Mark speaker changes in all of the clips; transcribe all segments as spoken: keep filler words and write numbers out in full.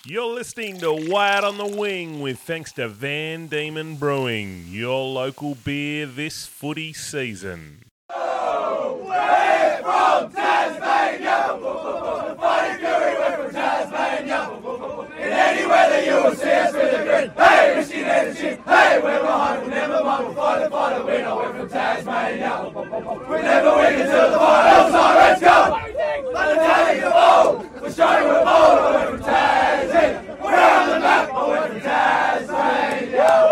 Speaker 1: You're listening to Wyatt on the Wing with thanks to Van Diemen Brewing, your local beer this footy season.
Speaker 2: Oh, we're from Tasmania, fighting fury, we're from Tasmania. In any weather you will see us with a grin. Hey, risking energy, hey, we're behind, we'll never mind, we'll fight the fight and win. Oh, we're from Tasmania. We never win until the finals, so let's go! Let the tally go bold, we're showing we're bold, oh, we're from Tasmania. We're on the map, oh, we're from Tasmania.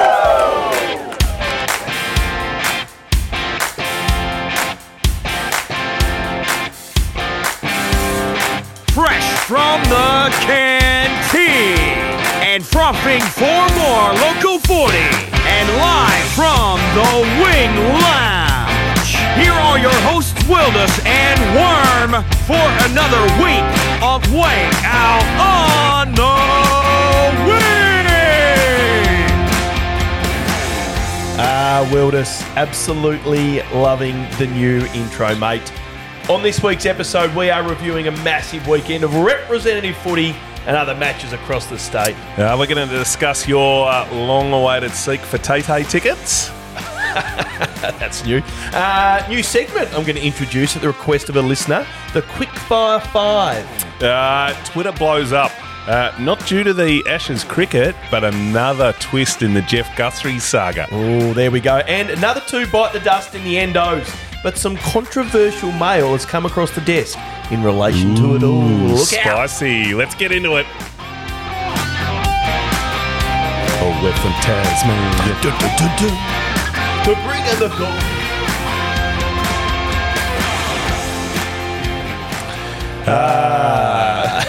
Speaker 3: Fresh from the canteen and frothing for more local forty and live from the Wing Lounge. Here are your hosts Wildus and Worm for another week of Way Out on the Wing.
Speaker 4: Ah, Wildus, absolutely loving the new intro, mate. On this week's episode, we are reviewing a massive weekend of representative footy and other matches across the state.
Speaker 1: Uh, we're going to discuss your uh, long-awaited seek for Tay-Tay tickets.
Speaker 4: That's new. Uh, new segment I'm going to introduce at the request of a listener, the Quickfire Five.
Speaker 1: Uh, Twitter blows up. Uh, not due to the Ashes cricket, but another twist in the Jeff Guthrie saga.
Speaker 4: Oh, there we go. And another two bite the dust in the endos. But some controversial mail has come across the desk in relation Ooh, to it all. Look
Speaker 1: spicy.
Speaker 4: Out.
Speaker 1: Let's get into it. Oh, we're from Tasmania.
Speaker 4: Du, du, du, du. To bring in the goal.
Speaker 1: Ah.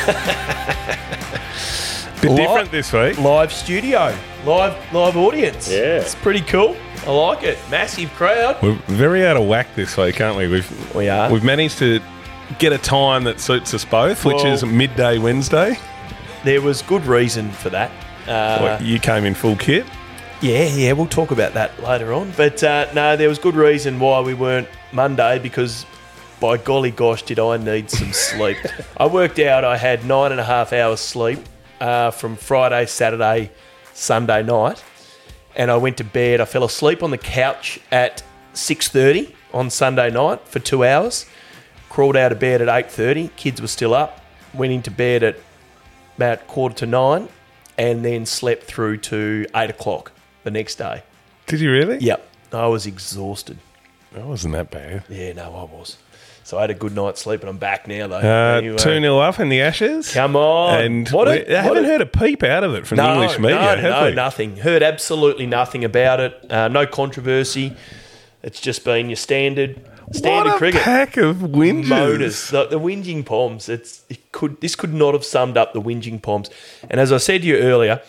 Speaker 1: Bit
Speaker 4: live,
Speaker 1: different this week.
Speaker 4: Live studio. Live live audience.
Speaker 1: Yeah.
Speaker 4: It's pretty cool. I like it. Massive crowd.
Speaker 1: We're very out of whack this week, aren't we? We've
Speaker 4: we are.
Speaker 1: We've managed to get a time that suits us both, well, which is midday Wednesday.
Speaker 4: There was good reason for that. Uh,
Speaker 1: what, you came in full kit?
Speaker 4: Yeah, yeah. We'll talk about that later on. But uh, no, there was good reason why we weren't Monday because, by golly gosh, did I need some sleep. I worked out I had nine and a half hours sleep uh, from Friday, Saturday, Sunday night. And I went to bed. I fell asleep on the couch at six thirty on Sunday night for two hours. Crawled out of bed at eight thirty. Kids were still up. Went into bed at about quarter to nine and then slept through to eight o'clock the next day.
Speaker 1: Did you really?
Speaker 4: Yep. I was exhausted.
Speaker 1: That wasn't that bad.
Speaker 4: Yeah, no, I was. So I had a good night's sleep and I'm back now, though.
Speaker 1: Uh,
Speaker 4: anyway.
Speaker 1: two nil up in the Ashes.
Speaker 4: Come on.
Speaker 1: And
Speaker 4: what
Speaker 1: we
Speaker 4: a,
Speaker 1: haven't
Speaker 4: what a,
Speaker 1: heard a peep out of it from
Speaker 4: no,
Speaker 1: the English media,
Speaker 4: no,
Speaker 1: have
Speaker 4: no,
Speaker 1: we?
Speaker 4: nothing. Heard absolutely nothing about it. Uh, no controversy. It's just been your standard standard
Speaker 1: what a
Speaker 4: cricket.
Speaker 1: pack of whingers.
Speaker 4: Moaners. The, the whinging Poms. It's it could this could not have summed up the whinging Poms. And as I said to you earlier,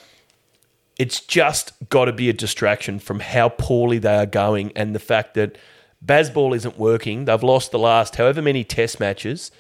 Speaker 4: it's just got to be a distraction from how poorly they are going and the fact that Bazball isn't working. They've lost the last however many test matches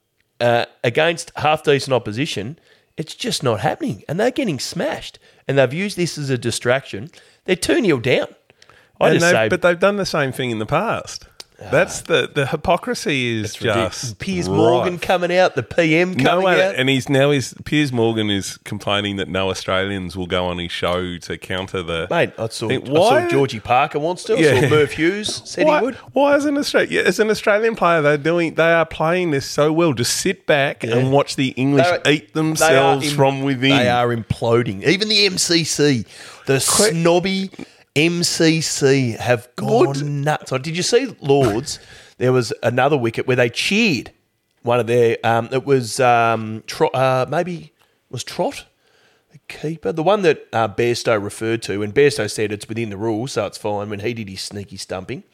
Speaker 4: uh, against half-decent opposition. It's just not happening. And they're getting smashed. And they've used this as a distraction. They're two nil down. I
Speaker 1: And
Speaker 4: just
Speaker 1: they've-
Speaker 4: say,
Speaker 1: but they've done the same thing in the past. That's the, the hypocrisy is just
Speaker 4: Piers
Speaker 1: right.
Speaker 4: Morgan coming out, the P M coming
Speaker 1: No one,
Speaker 4: out.
Speaker 1: and he's now is Piers Morgan is complaining that no Australians will go on his show to counter the.
Speaker 4: Mate, I saw,
Speaker 1: Think,
Speaker 4: I
Speaker 1: why-
Speaker 4: saw Georgie Parker wants to. I
Speaker 1: Yeah.
Speaker 4: saw Murph Hughes said
Speaker 1: why,
Speaker 4: he would.
Speaker 1: Why as an Australian, as an Australian player, they're doing, they are playing this so well. Just sit back
Speaker 4: Yeah.
Speaker 1: and watch the English
Speaker 4: They're-
Speaker 1: eat themselves
Speaker 4: they are im-
Speaker 1: from within.
Speaker 4: They are imploding. Even the M C C, the snobby M C C, have gone
Speaker 1: What?
Speaker 4: nuts. Oh, did you see Lords? There was another wicket where they cheered one of their. Um, it was um, Trot, uh, maybe was Trot, the keeper, the one that uh, Bairstow referred to, and Bairstow said it's within the rules, so it's fine. When he did his sneaky stumping,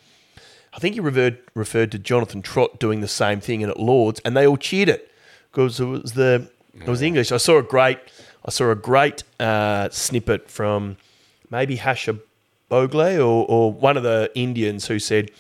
Speaker 4: I think he referred referred to Jonathan Trott doing the same thing in at Lords, and they all cheered it because it was the it was English. I saw a great I saw a great uh, snippet from maybe Hasha Bogle or, or one of the Indians who said,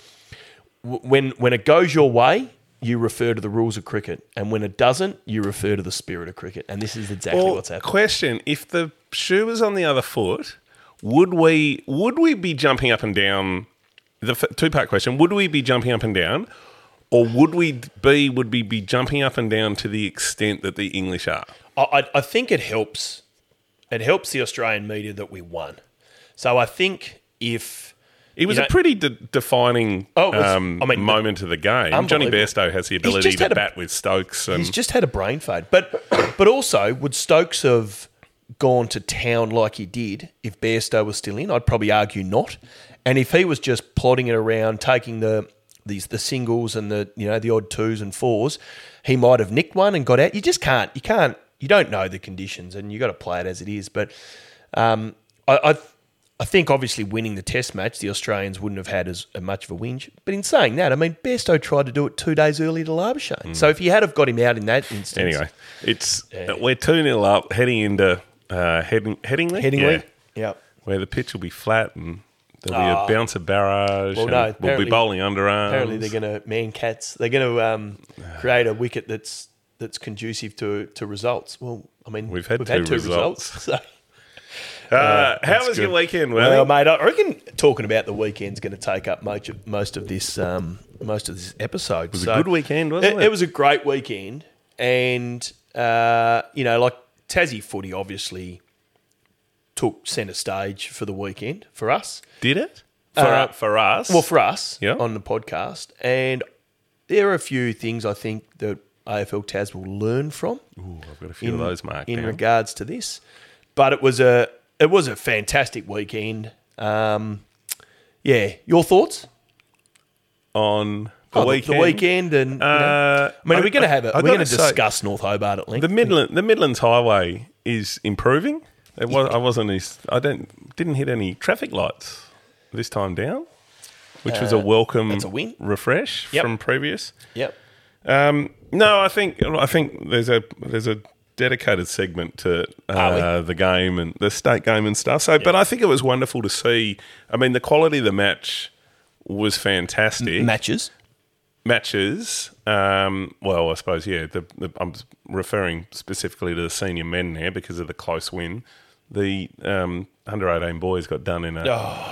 Speaker 4: when when it goes your way, you refer to the rules of cricket, and when it doesn't, you refer to the spirit of cricket. And this is exactly
Speaker 1: Well,
Speaker 4: what's happening.
Speaker 1: question: if the shoe was on the other foot, would we would we be jumping up and down? The f- two part question: would we be jumping up and down, Or would we be would we be jumping up and down to the extent that the English are?
Speaker 4: I, I, I think it helps. It helps the Australian media that we won. So I think if
Speaker 1: It was
Speaker 4: you
Speaker 1: a
Speaker 4: know-
Speaker 1: pretty de- defining
Speaker 4: Oh, it was-
Speaker 1: um,
Speaker 4: I mean,
Speaker 1: moment of the game. Johnny
Speaker 4: unbelievable.
Speaker 1: Bairstow has the ability
Speaker 4: just
Speaker 1: to
Speaker 4: had a-
Speaker 1: bat with Stokes. And
Speaker 4: he's just had a brain fade, but but also would Stokes have gone to town like he did if Bairstow was still in? I'd probably argue not. And if he was just plodding it around, taking the these the singles and the you know the odd twos and fours, he might have nicked one and got out. You just can't. You can't. You don't know the conditions, and you got to play it as it is. But um, I, I I think obviously winning the Test match, the Australians wouldn't have had as much of a whinge. But in saying that, I mean Bairstow tried to do it two days earlier to Labuschagne. So if you had have got him out in that instance,
Speaker 1: anyway, it's we're two nil up, heading into uh, heading Headingley.
Speaker 4: Headingley,
Speaker 1: Yeah.
Speaker 4: yeah.
Speaker 1: Where the pitch will be flat and there'll
Speaker 4: Oh.
Speaker 1: be a bouncer barrage.
Speaker 4: Well,
Speaker 1: and
Speaker 4: no,
Speaker 1: we'll be
Speaker 4: apparently-
Speaker 1: bowling underarms.
Speaker 4: Apparently, they're going to man cats. They're going to um, create a wicket that's that's conducive to to results. Well, I mean,
Speaker 1: We've had two results.
Speaker 4: so.
Speaker 1: Uh, how
Speaker 4: That's
Speaker 1: was your
Speaker 4: good.
Speaker 1: weekend,
Speaker 4: Well,
Speaker 1: Willie?
Speaker 4: mate, I reckon talking about the weekend's going to take up most of, most of this um, most of this episode. It
Speaker 1: was a good weekend, wasn't it?
Speaker 4: It was a great weekend, and uh, you know, like Tassie footy obviously took centre stage for the weekend for us.
Speaker 1: Did it for
Speaker 4: Uh,
Speaker 1: for us?
Speaker 4: Well, for us
Speaker 1: Yeah.
Speaker 4: on the podcast, and there are a few things I think that A F L Tas will learn from.
Speaker 1: Ooh, I've got a few
Speaker 4: in,
Speaker 1: of those marked
Speaker 4: in
Speaker 1: down.
Speaker 4: regards to this. But it was a it was a fantastic weekend. Um, yeah, your thoughts
Speaker 1: on the
Speaker 4: Oh,
Speaker 1: weekend.
Speaker 4: The weekend, and you know,
Speaker 1: Uh,
Speaker 4: I mean, are
Speaker 1: I-
Speaker 4: we going to have it?
Speaker 1: I
Speaker 4: We're going to
Speaker 1: gotta say,
Speaker 4: discuss North Hobart at length.
Speaker 1: the Midland, the Midlands Highway is improving. It was, I wasn't. as- I don't didn't hit any traffic lights this time down, which was a welcome
Speaker 4: that's a win.
Speaker 1: refresh
Speaker 4: Yep.
Speaker 1: from previous.
Speaker 4: Yep.
Speaker 1: Um, no, I think I think there's a there's a dedicated segment to uh, the game and the state game and stuff. So, but I think it was wonderful to see. I mean, the quality of the match was fantastic.
Speaker 4: Matches.
Speaker 1: Matches. Um, well, I suppose yeah. The, the, I'm referring specifically to the senior men there because of the close win. The um, under eighteen boys got done in a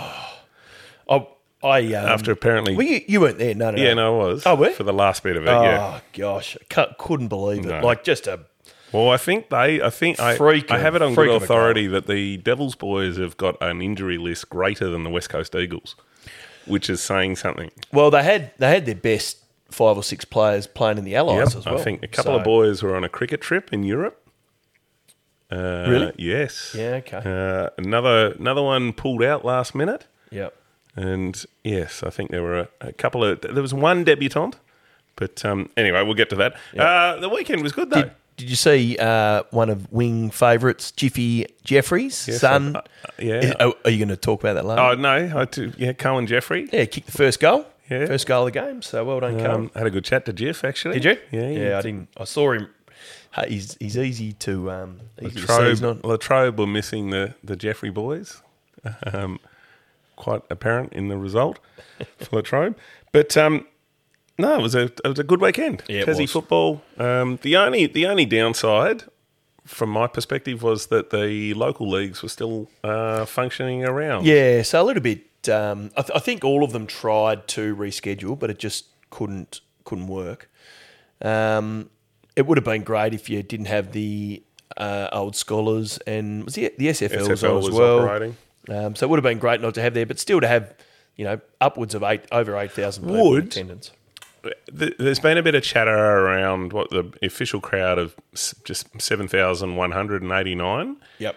Speaker 4: I, I um,
Speaker 1: after apparently.
Speaker 4: well, you, you weren't there, no, no.
Speaker 1: yeah,
Speaker 4: no.
Speaker 1: no, I was.
Speaker 4: Oh, were you?
Speaker 1: For the last bit of it.
Speaker 4: Oh
Speaker 1: yeah.
Speaker 4: gosh, I can't, couldn't believe it.
Speaker 1: No.
Speaker 4: Like just a
Speaker 1: Well, I think they. I think I,
Speaker 4: Freak
Speaker 1: I
Speaker 4: of-
Speaker 1: have it on
Speaker 4: freak
Speaker 1: good
Speaker 4: of a
Speaker 1: authority that the Devils boys have got an injury list greater than the West Coast Eagles, which is saying something.
Speaker 4: well, they had they had their best five or six players playing in the Allies as well.
Speaker 1: I think a couple
Speaker 4: So-
Speaker 1: of boys were on a cricket trip in Europe. Uh,
Speaker 4: Really?
Speaker 1: Yes.
Speaker 4: Yeah, okay.
Speaker 1: Uh, another another one pulled out last minute,
Speaker 4: Yep.
Speaker 1: and yes, I think there were a, a couple of. There was one debutant, but um, anyway, we'll get to that. Uh, the weekend was good though.
Speaker 4: Did, did you see uh, one of wing favourites, Jiffy Jeffries'
Speaker 1: Yes,
Speaker 4: son?
Speaker 1: uh, uh, yeah.
Speaker 4: Is- oh, are you going to talk about that later?
Speaker 1: Oh no, I do, yeah, Cohen Jeffrey.
Speaker 4: yeah, kicked the first goal.
Speaker 1: Yeah.
Speaker 4: First goal of the game. So well done, Cohen.
Speaker 1: Um, had a good chat to Jeff actually.
Speaker 4: Did you?
Speaker 1: Yeah,
Speaker 4: Yeah, I didn't. I saw him. Hey, He's he's easy to um easy to see.
Speaker 1: Latrobe,
Speaker 4: He's not-
Speaker 1: Latrobe were missing the, the Jeffrey boys. Um, quite apparent in the result for Latrobe. But um, no, it was a it was a good weekend.
Speaker 4: Yeah, it
Speaker 1: Tassie
Speaker 4: was.
Speaker 1: football. Um, the only the only downside from my perspective was that the local leagues were still uh, functioning around.
Speaker 4: Yeah, so a little bit. Um, I, th- I think all of them tried to reschedule, but it just couldn't couldn't work. Um, it would have been great if you didn't have the uh, old scholars and was the, the S F L,
Speaker 1: S F L
Speaker 4: as
Speaker 1: was
Speaker 4: well.
Speaker 1: operating.
Speaker 4: Um, so it would have been great not to have there, but still to have you know upwards of eight over eight thousand people in
Speaker 1: Would.
Speaker 4: attendance.
Speaker 1: Th- There's been a bit of chatter around what the official crowd of s- just seven thousand one hundred eighty-nine.
Speaker 4: Yep.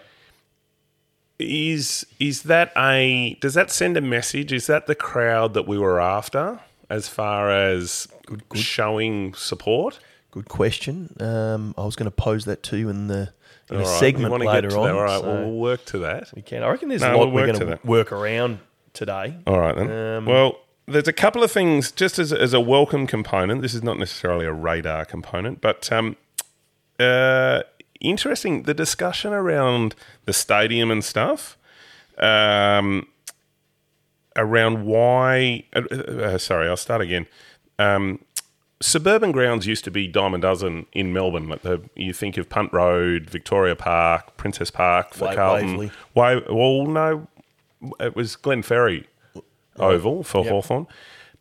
Speaker 1: Is is that a does that send a message? Is that the crowd that we were after as far as showing support?
Speaker 4: Good question. Um, I was going to pose that to you in the in
Speaker 1: All
Speaker 4: a
Speaker 1: right,
Speaker 4: segment
Speaker 1: we wanna
Speaker 4: later
Speaker 1: get to
Speaker 4: on.
Speaker 1: that. All right,
Speaker 4: so
Speaker 1: well, we'll work to that.
Speaker 4: we can. I reckon there's
Speaker 1: No,
Speaker 4: a lot
Speaker 1: we'll
Speaker 4: we're
Speaker 1: work
Speaker 4: going
Speaker 1: to
Speaker 4: to
Speaker 1: that.
Speaker 4: work around today.
Speaker 1: All right then.
Speaker 4: Um,
Speaker 1: well, there's a couple of things just as as a welcome component. This is not necessarily a radar component, but um, uh, interesting the discussion around the stadium and stuff. Um, around why? Uh, uh, sorry, I'll start again. Um, suburban grounds used to be dime a dozen in Melbourne. Like the, you think of Punt Road, Victoria Park, Princess Park for
Speaker 4: Wa-
Speaker 1: Carlton.
Speaker 4: Waverley.
Speaker 1: Wa- well, no, it was Glen Ferry Oval for
Speaker 4: Yep.
Speaker 1: Hawthorn.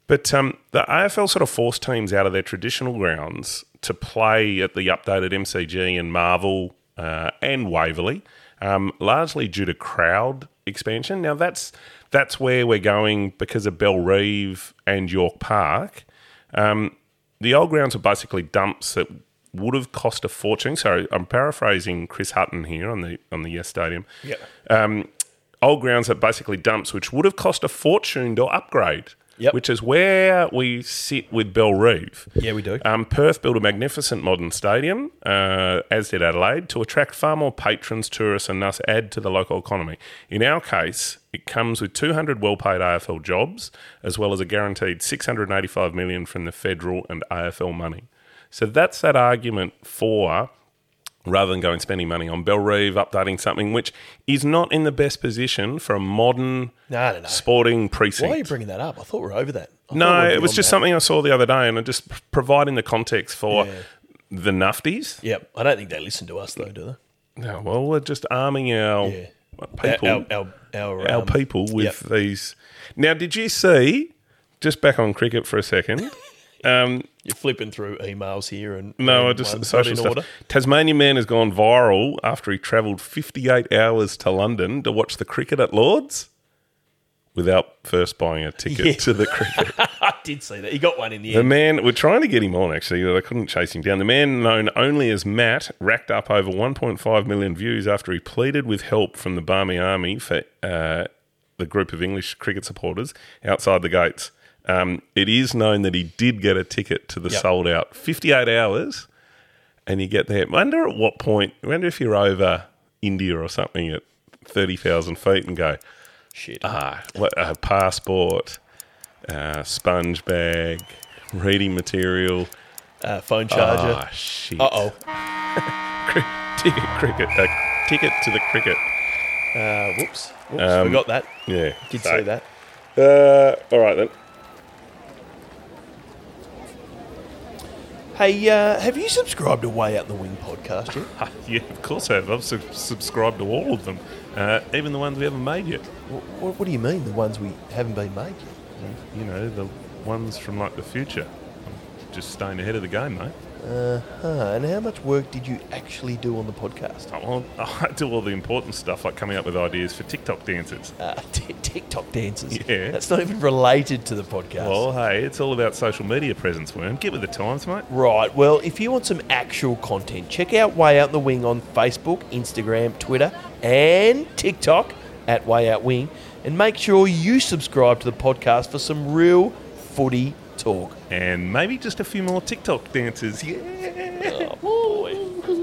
Speaker 1: But um, the A F L sort of forced teams out of their traditional grounds to play at the updated M C G and Marvel uh, and Waverley, um, largely due to crowd expansion. Now, that's that's where we're going because of Bellerive and York Park. Um, the old grounds are basically dumps that would have cost a fortune. So I'm paraphrasing Chris Hutton here on the on the Yes Stadium.
Speaker 4: Yeah.
Speaker 1: Um, old grounds are basically dumps which would have cost a fortune to upgrade.
Speaker 4: Yep.
Speaker 1: Which is where we sit with Bellerive.
Speaker 4: Yeah, we do.
Speaker 1: Um, Perth built a magnificent modern stadium, uh, as did Adelaide, to attract far more patrons, tourists, and thus add to the local economy. In our case, it comes with two hundred well-paid A F L jobs, as well as a guaranteed six hundred eighty-five million dollars from the federal and A F L money. So that's that argument for, rather than going spending money on Bellerive, updating something which is not in the best position for a modern
Speaker 4: No, no, no.
Speaker 1: sporting precinct.
Speaker 4: Why are you bringing that up? I thought we were over that. I thought
Speaker 1: No,
Speaker 4: we'd be
Speaker 1: it was
Speaker 4: on
Speaker 1: just
Speaker 4: that.
Speaker 1: something I saw the other day, and I'm just p- providing the context for
Speaker 4: Yeah.
Speaker 1: the Nufties.
Speaker 4: Yep. I don't think they listen to us, though, do they?
Speaker 1: No, well, we're just arming our
Speaker 4: Yeah.
Speaker 1: people,
Speaker 4: Our, our, our,
Speaker 1: our
Speaker 4: um,
Speaker 1: people with
Speaker 4: yep.
Speaker 1: these. Now, did you see? Just back on cricket for a second. Um,
Speaker 4: You're flipping through emails here and
Speaker 1: no, I
Speaker 4: and
Speaker 1: just
Speaker 4: ones
Speaker 1: social
Speaker 4: not in
Speaker 1: stuff.
Speaker 4: order.
Speaker 1: Tasmanian man has gone viral after he travelled fifty-eight hours to London to watch the cricket at Lords without first buying a ticket
Speaker 4: Yeah.
Speaker 1: to the cricket.
Speaker 4: I did see that. He got one in the
Speaker 1: The
Speaker 4: end.
Speaker 1: man, we're trying to get him on actually, but I couldn't chase him down. The man known only as Matt racked up over one point five million views after he pleaded with help from the Barmy Army for uh, the group of English cricket supporters outside the gates. Um, it is known that he did get a ticket to the
Speaker 4: Yep.
Speaker 1: sold out fifty-eight hours, and you get there. Wonder at what point, wonder if you're over India or something at thirty thousand feet and go,
Speaker 4: Shit.
Speaker 1: ah, what, a passport, uh, sponge bag, reading material.
Speaker 4: Uh, phone charger.
Speaker 1: Ah, shit.
Speaker 4: Uh-oh.
Speaker 1: ticket, cricket, uh, ticket to the cricket.
Speaker 4: Uh, whoops. Whoops.
Speaker 1: Um,
Speaker 4: Forgot that.
Speaker 1: Yeah.
Speaker 4: Did
Speaker 1: so-
Speaker 4: see that.
Speaker 1: Uh, all right, then.
Speaker 4: Hey, uh, have you subscribed to Way Out the Wing podcast yet?
Speaker 1: Yeah, of course I have. I've sub- subscribed to all of them, uh, even the ones we haven't made yet.
Speaker 4: What, what do you mean, the ones we haven't been made yet?
Speaker 1: You know, the ones from like the future. I'm just staying ahead of the game, mate.
Speaker 4: Uh-huh. And how much work did you actually do on the podcast?
Speaker 1: Oh, well, I do all the important stuff, like coming up with ideas for TikTok dances.
Speaker 4: Uh, t- TikTok dances.
Speaker 1: Yeah.
Speaker 4: That's not even related to the podcast.
Speaker 1: Well, hey, it's all about social media presence, Worm. Get with the times, mate.
Speaker 4: Right, well, if you want some actual content, check out Way Out the Wing on Facebook, Instagram, Twitter, and TikTok at Way Out Wing. And make sure you subscribe to the podcast for some real footy talk.
Speaker 1: And maybe just a few more TikTok dances. Yeah.
Speaker 4: Oh, boy.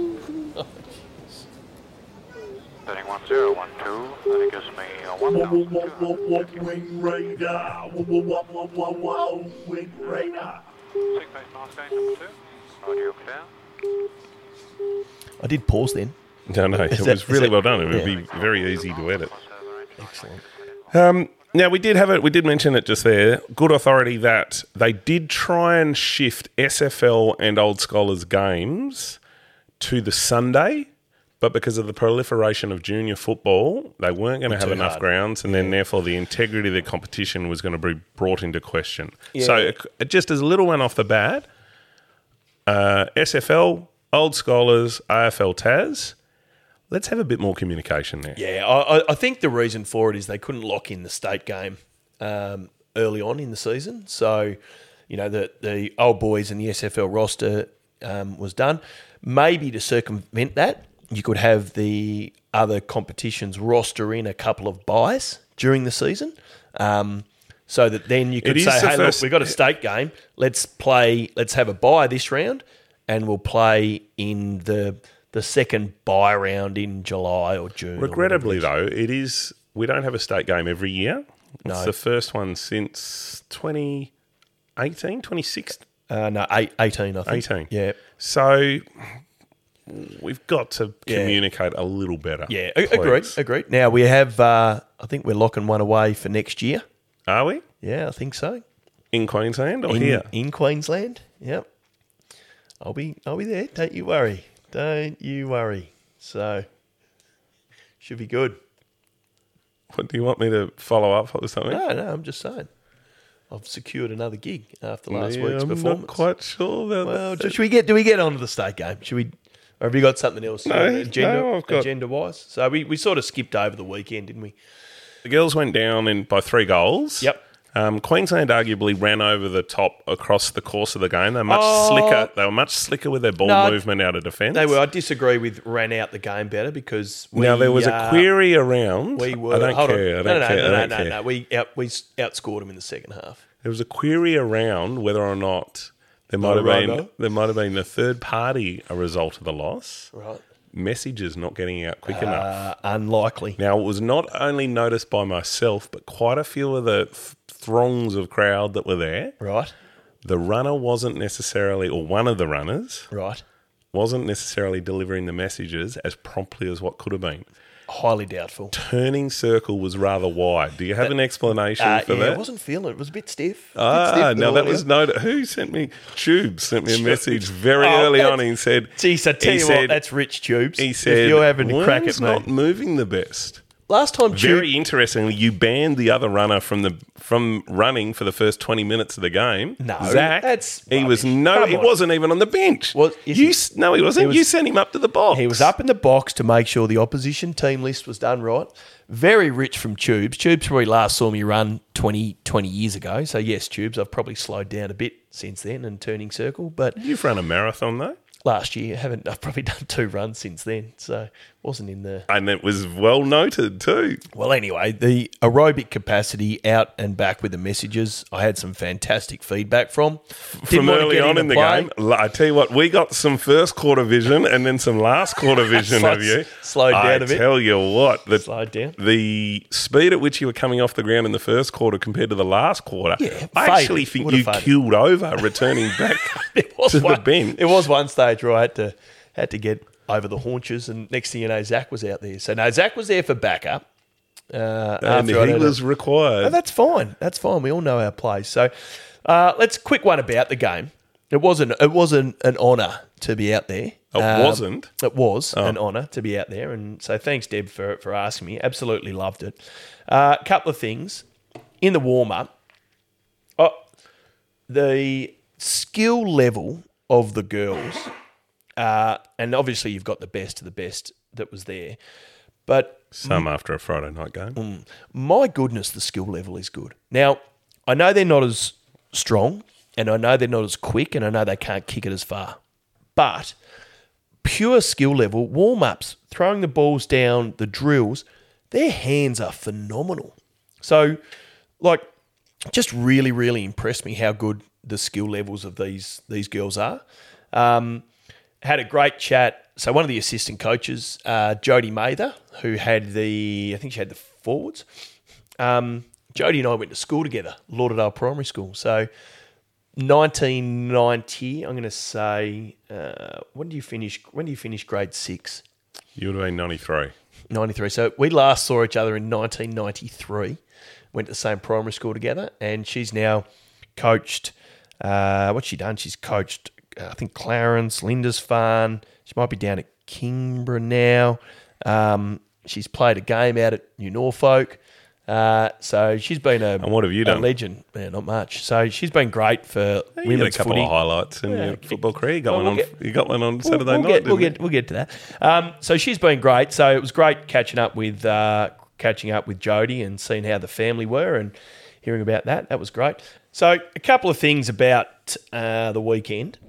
Speaker 5: Setting one zero one two. That gives me uh, one thousand two hundred.
Speaker 2: Wing radar, wing radar.
Speaker 5: Six base North Gate number two. Audio clear.
Speaker 4: I did pause then.
Speaker 1: No, no, it
Speaker 4: that-
Speaker 1: was
Speaker 4: is
Speaker 1: really
Speaker 4: that-
Speaker 1: well done. It would
Speaker 4: yeah.
Speaker 1: be very easy to edit.
Speaker 4: Excellent.
Speaker 1: Um, now, we did have it, we did mention it just there. Good authority that they did try and shift S F L and Old Scholars games to the Sunday, but because of the proliferation of junior football, they weren't going to have
Speaker 4: too
Speaker 1: enough
Speaker 4: hard.
Speaker 1: grounds, and then therefore the integrity of the competition was going to be brought into question.
Speaker 4: Yeah.
Speaker 1: So, it, just as a little one off the bat, uh, S F L, Old Scholars, A F L Taz, let's have a bit more communication there.
Speaker 4: Yeah, I, I- I think the reason for it is they couldn't lock in the state game um, early on in the season. So, you know, the, the old boys and the S F L roster um, was done. Maybe to circumvent that, you could have the other competitions roster in a couple of buys during the season. Um, so that then you could
Speaker 1: It is
Speaker 4: say,
Speaker 1: the
Speaker 4: hey,
Speaker 1: first-
Speaker 4: look, we've got a state game. Let's play, let's have a bye this round, and we'll play in the the second bye round in July or June. or
Speaker 1: Regrettably,
Speaker 4: whatever it is.
Speaker 1: though, it is we don't have a state game every year. It's
Speaker 4: No.
Speaker 1: the first one since twenty eighteen, twenty sixteen.
Speaker 4: Uh, no, eight, eighteen, I think.
Speaker 1: eighteen.
Speaker 4: Yeah.
Speaker 1: So we've got to
Speaker 4: Yeah.
Speaker 1: communicate a little better.
Speaker 4: Yeah, a- agreed,
Speaker 1: please.
Speaker 4: agreed. Now, we have, uh, I think we're locking one away for next year.
Speaker 1: Are we?
Speaker 4: Yeah, I think so.
Speaker 1: In Queensland or
Speaker 4: in,
Speaker 1: here?
Speaker 4: in Queensland. Yep. I'll be I'll be there. Don't you worry. Don't you worry. So should be good.
Speaker 1: What, do you want me to follow up or something?
Speaker 4: No, no, I'm just saying. I've secured another gig after last
Speaker 1: Yeah,
Speaker 4: week's
Speaker 1: I'm
Speaker 4: performance.
Speaker 1: not quite sure about
Speaker 4: Well,
Speaker 1: that.
Speaker 4: should we get? Do we get onto the state game? Should we? Or have you got something else?
Speaker 1: No,
Speaker 4: agenda,
Speaker 1: no, I've got-
Speaker 4: agenda wise. So we, we sort of skipped over the weekend, didn't we?
Speaker 1: The girls went down in by three goals.
Speaker 4: Yep.
Speaker 1: Um, Queensland arguably ran over the top across the course of the game. They were much
Speaker 4: Oh.
Speaker 1: slicker. They were much slicker with their ball
Speaker 4: No,
Speaker 1: movement out of defence.
Speaker 4: They were. I disagree with ran out the game better because we,
Speaker 1: Now there was a
Speaker 4: uh,
Speaker 1: query around.
Speaker 4: We were.
Speaker 1: I don't
Speaker 4: hold
Speaker 1: care.
Speaker 4: On.
Speaker 1: I don't
Speaker 4: no, no,
Speaker 1: care.
Speaker 4: no,
Speaker 1: I
Speaker 4: no,
Speaker 1: don't
Speaker 4: no,
Speaker 1: care.
Speaker 4: no. We out, we outscored them in the second half.
Speaker 1: There was a query around whether or not there might
Speaker 4: No,
Speaker 1: have
Speaker 4: right,
Speaker 1: been
Speaker 4: no.
Speaker 1: there might have been a third party a result of the loss.
Speaker 4: Right.
Speaker 1: Messages not getting out quick enough.
Speaker 4: Uh, unlikely.
Speaker 1: Now, it was not only noticed by myself, but quite a few of the th- throngs of crowd that were there.
Speaker 4: Right.
Speaker 1: The runner wasn't necessarily, or one of the runners,
Speaker 4: Right.
Speaker 1: wasn't necessarily delivering the messages as promptly as what could have been.
Speaker 4: Highly doubtful.
Speaker 1: Turning circle was rather wide. Do you have an explanation
Speaker 4: Uh,
Speaker 1: for
Speaker 4: yeah,
Speaker 1: that?
Speaker 4: I wasn't feeling it. It was a bit stiff. A bit
Speaker 1: Ah,
Speaker 4: stiff,
Speaker 1: now
Speaker 4: the
Speaker 1: that was
Speaker 4: audio.
Speaker 1: noted. Who sent me? Tube sent me a message very
Speaker 4: Oh,
Speaker 1: early
Speaker 4: that's-
Speaker 1: on. He said,
Speaker 4: Geez, I tell
Speaker 1: he
Speaker 4: you
Speaker 1: said-
Speaker 4: what, that's rich tubes.
Speaker 1: he said,
Speaker 4: if you're having a crack
Speaker 1: "Worm's
Speaker 4: at me.
Speaker 1: not moving the best."
Speaker 4: Last time Tube,
Speaker 1: Very interestingly, you banned the other runner from the from running for the first twenty minutes of the game.
Speaker 4: No,
Speaker 1: Zach.
Speaker 4: that's
Speaker 1: he was
Speaker 4: rubbish.
Speaker 1: no.
Speaker 4: Come
Speaker 1: He
Speaker 4: on.
Speaker 1: wasn't even on the bench.
Speaker 4: Was- is
Speaker 1: you?
Speaker 4: he-
Speaker 1: s- No, he wasn't.
Speaker 4: he was-
Speaker 1: you sent him up to the box.
Speaker 4: he was up in the box to make sure the opposition team list was done right. Very rich from Tubes. Tubes probably last saw me run twenty, twenty years ago. So yes, Tubes, I've probably slowed down a bit since then and turning circle. But
Speaker 1: You've run a marathon though,
Speaker 4: last year, I haven't. I've probably done two runs since then. So wasn't in the.
Speaker 1: and it was well noted too.
Speaker 4: Well, anyway, the aerobic capacity out and back with the messages, I had some fantastic feedback from. Didn't
Speaker 1: From
Speaker 4: want to
Speaker 1: early
Speaker 4: get
Speaker 1: on
Speaker 4: into
Speaker 1: in the
Speaker 4: play.
Speaker 1: game, L- I tell you what, we got some first quarter vision and then some last quarter vision
Speaker 4: Slow-
Speaker 1: of you.
Speaker 4: slowed down
Speaker 1: I
Speaker 4: a bit.
Speaker 1: tell you what, the,
Speaker 4: Slowed down.
Speaker 1: the speed at which you were coming off the ground in the first quarter compared to the last quarter,
Speaker 4: Yeah,
Speaker 1: I
Speaker 4: faded.
Speaker 1: actually think
Speaker 4: Would've
Speaker 1: you
Speaker 4: faded.
Speaker 1: keeled over returning back
Speaker 4: There was
Speaker 1: to the
Speaker 4: one,
Speaker 1: bench.
Speaker 4: There was one stage where I had to had to get over the haunches, and next thing you know, Zach was out there. So no, Zach was there for backup. Uh,
Speaker 1: and
Speaker 4: after I'd
Speaker 1: he
Speaker 4: had
Speaker 1: was
Speaker 4: a-
Speaker 1: required.
Speaker 4: Oh, that's fine. That's fine. We all know our place. So uh, let's quick one about the game. It wasn't. It wasn't an honour to be out there.
Speaker 1: It
Speaker 4: Um,
Speaker 1: wasn't?
Speaker 4: It was
Speaker 1: Oh.
Speaker 4: an honour to be out there, and so thanks, Deb, for for asking me. Absolutely loved it. A uh, couple of things in the warm up. Oh, the skill level of the girls, uh, and obviously you've got the best of the best that was there, but
Speaker 1: Some after a Friday night game.
Speaker 4: my goodness, the skill level is good. Now, I know they're not as strong, and I know they're not as quick, and I know they can't kick it as far. But pure skill level, warm ups, throwing the balls down, the drills, their hands are phenomenal. So, like, just really, really impressed me how good the skill levels of these these girls are. Um, had a great chat. So one of the assistant coaches, uh, Jodie Mather, who had the, I think she had the forwards. Um, Jodie and I went to school together, Lauderdale Primary School. So nineteen ninety, I'm going to say, uh, when do you finish? When do you finish grade six?
Speaker 1: You would have been ninety-three.
Speaker 4: ninety-three. So we last saw each other in nineteen ninety-three. Went to the same primary school together, and she's now coached. Uh, what's she done? She's coached, uh, I think, Clarence, Lindisfarne. She might be down at Kingborough now. Um, she's played a game out at New Norfolk. Uh, so she's been a,
Speaker 1: And what have you
Speaker 4: a
Speaker 1: done?
Speaker 4: legend. Yeah, not much. So she's been great for
Speaker 1: You had a
Speaker 4: women's
Speaker 1: couple
Speaker 4: footy.
Speaker 1: of highlights in
Speaker 4: Yeah.
Speaker 1: your football career. You got
Speaker 4: Well,
Speaker 1: one
Speaker 4: we'll
Speaker 1: on.
Speaker 4: get-
Speaker 1: you got one on
Speaker 4: We'll-
Speaker 1: Saturday
Speaker 4: we'll
Speaker 1: night.
Speaker 4: Get,
Speaker 1: didn't
Speaker 4: we'll
Speaker 1: you?
Speaker 4: get we'll get to that. Um, so she's been great. So it was great catching up with uh, catching up with Jodie and seeing how the family were and hearing about that. That was great. So a couple of things about uh, the weekend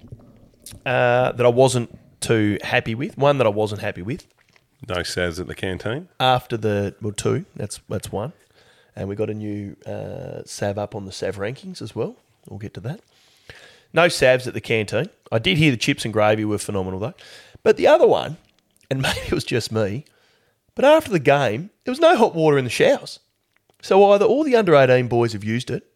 Speaker 4: uh, that I wasn't too happy with. One that I wasn't happy with
Speaker 1: No Saz at the canteen.
Speaker 4: after the well two. That's that's one, and we got a new uh, Sav up on the Sav rankings as well. We'll get to that. No Savs at the canteen. I did hear the chips and gravy were phenomenal though. But the other one, and maybe it was just me, but after the game, there was no hot water in the showers. So either all the under eighteen boys have used it,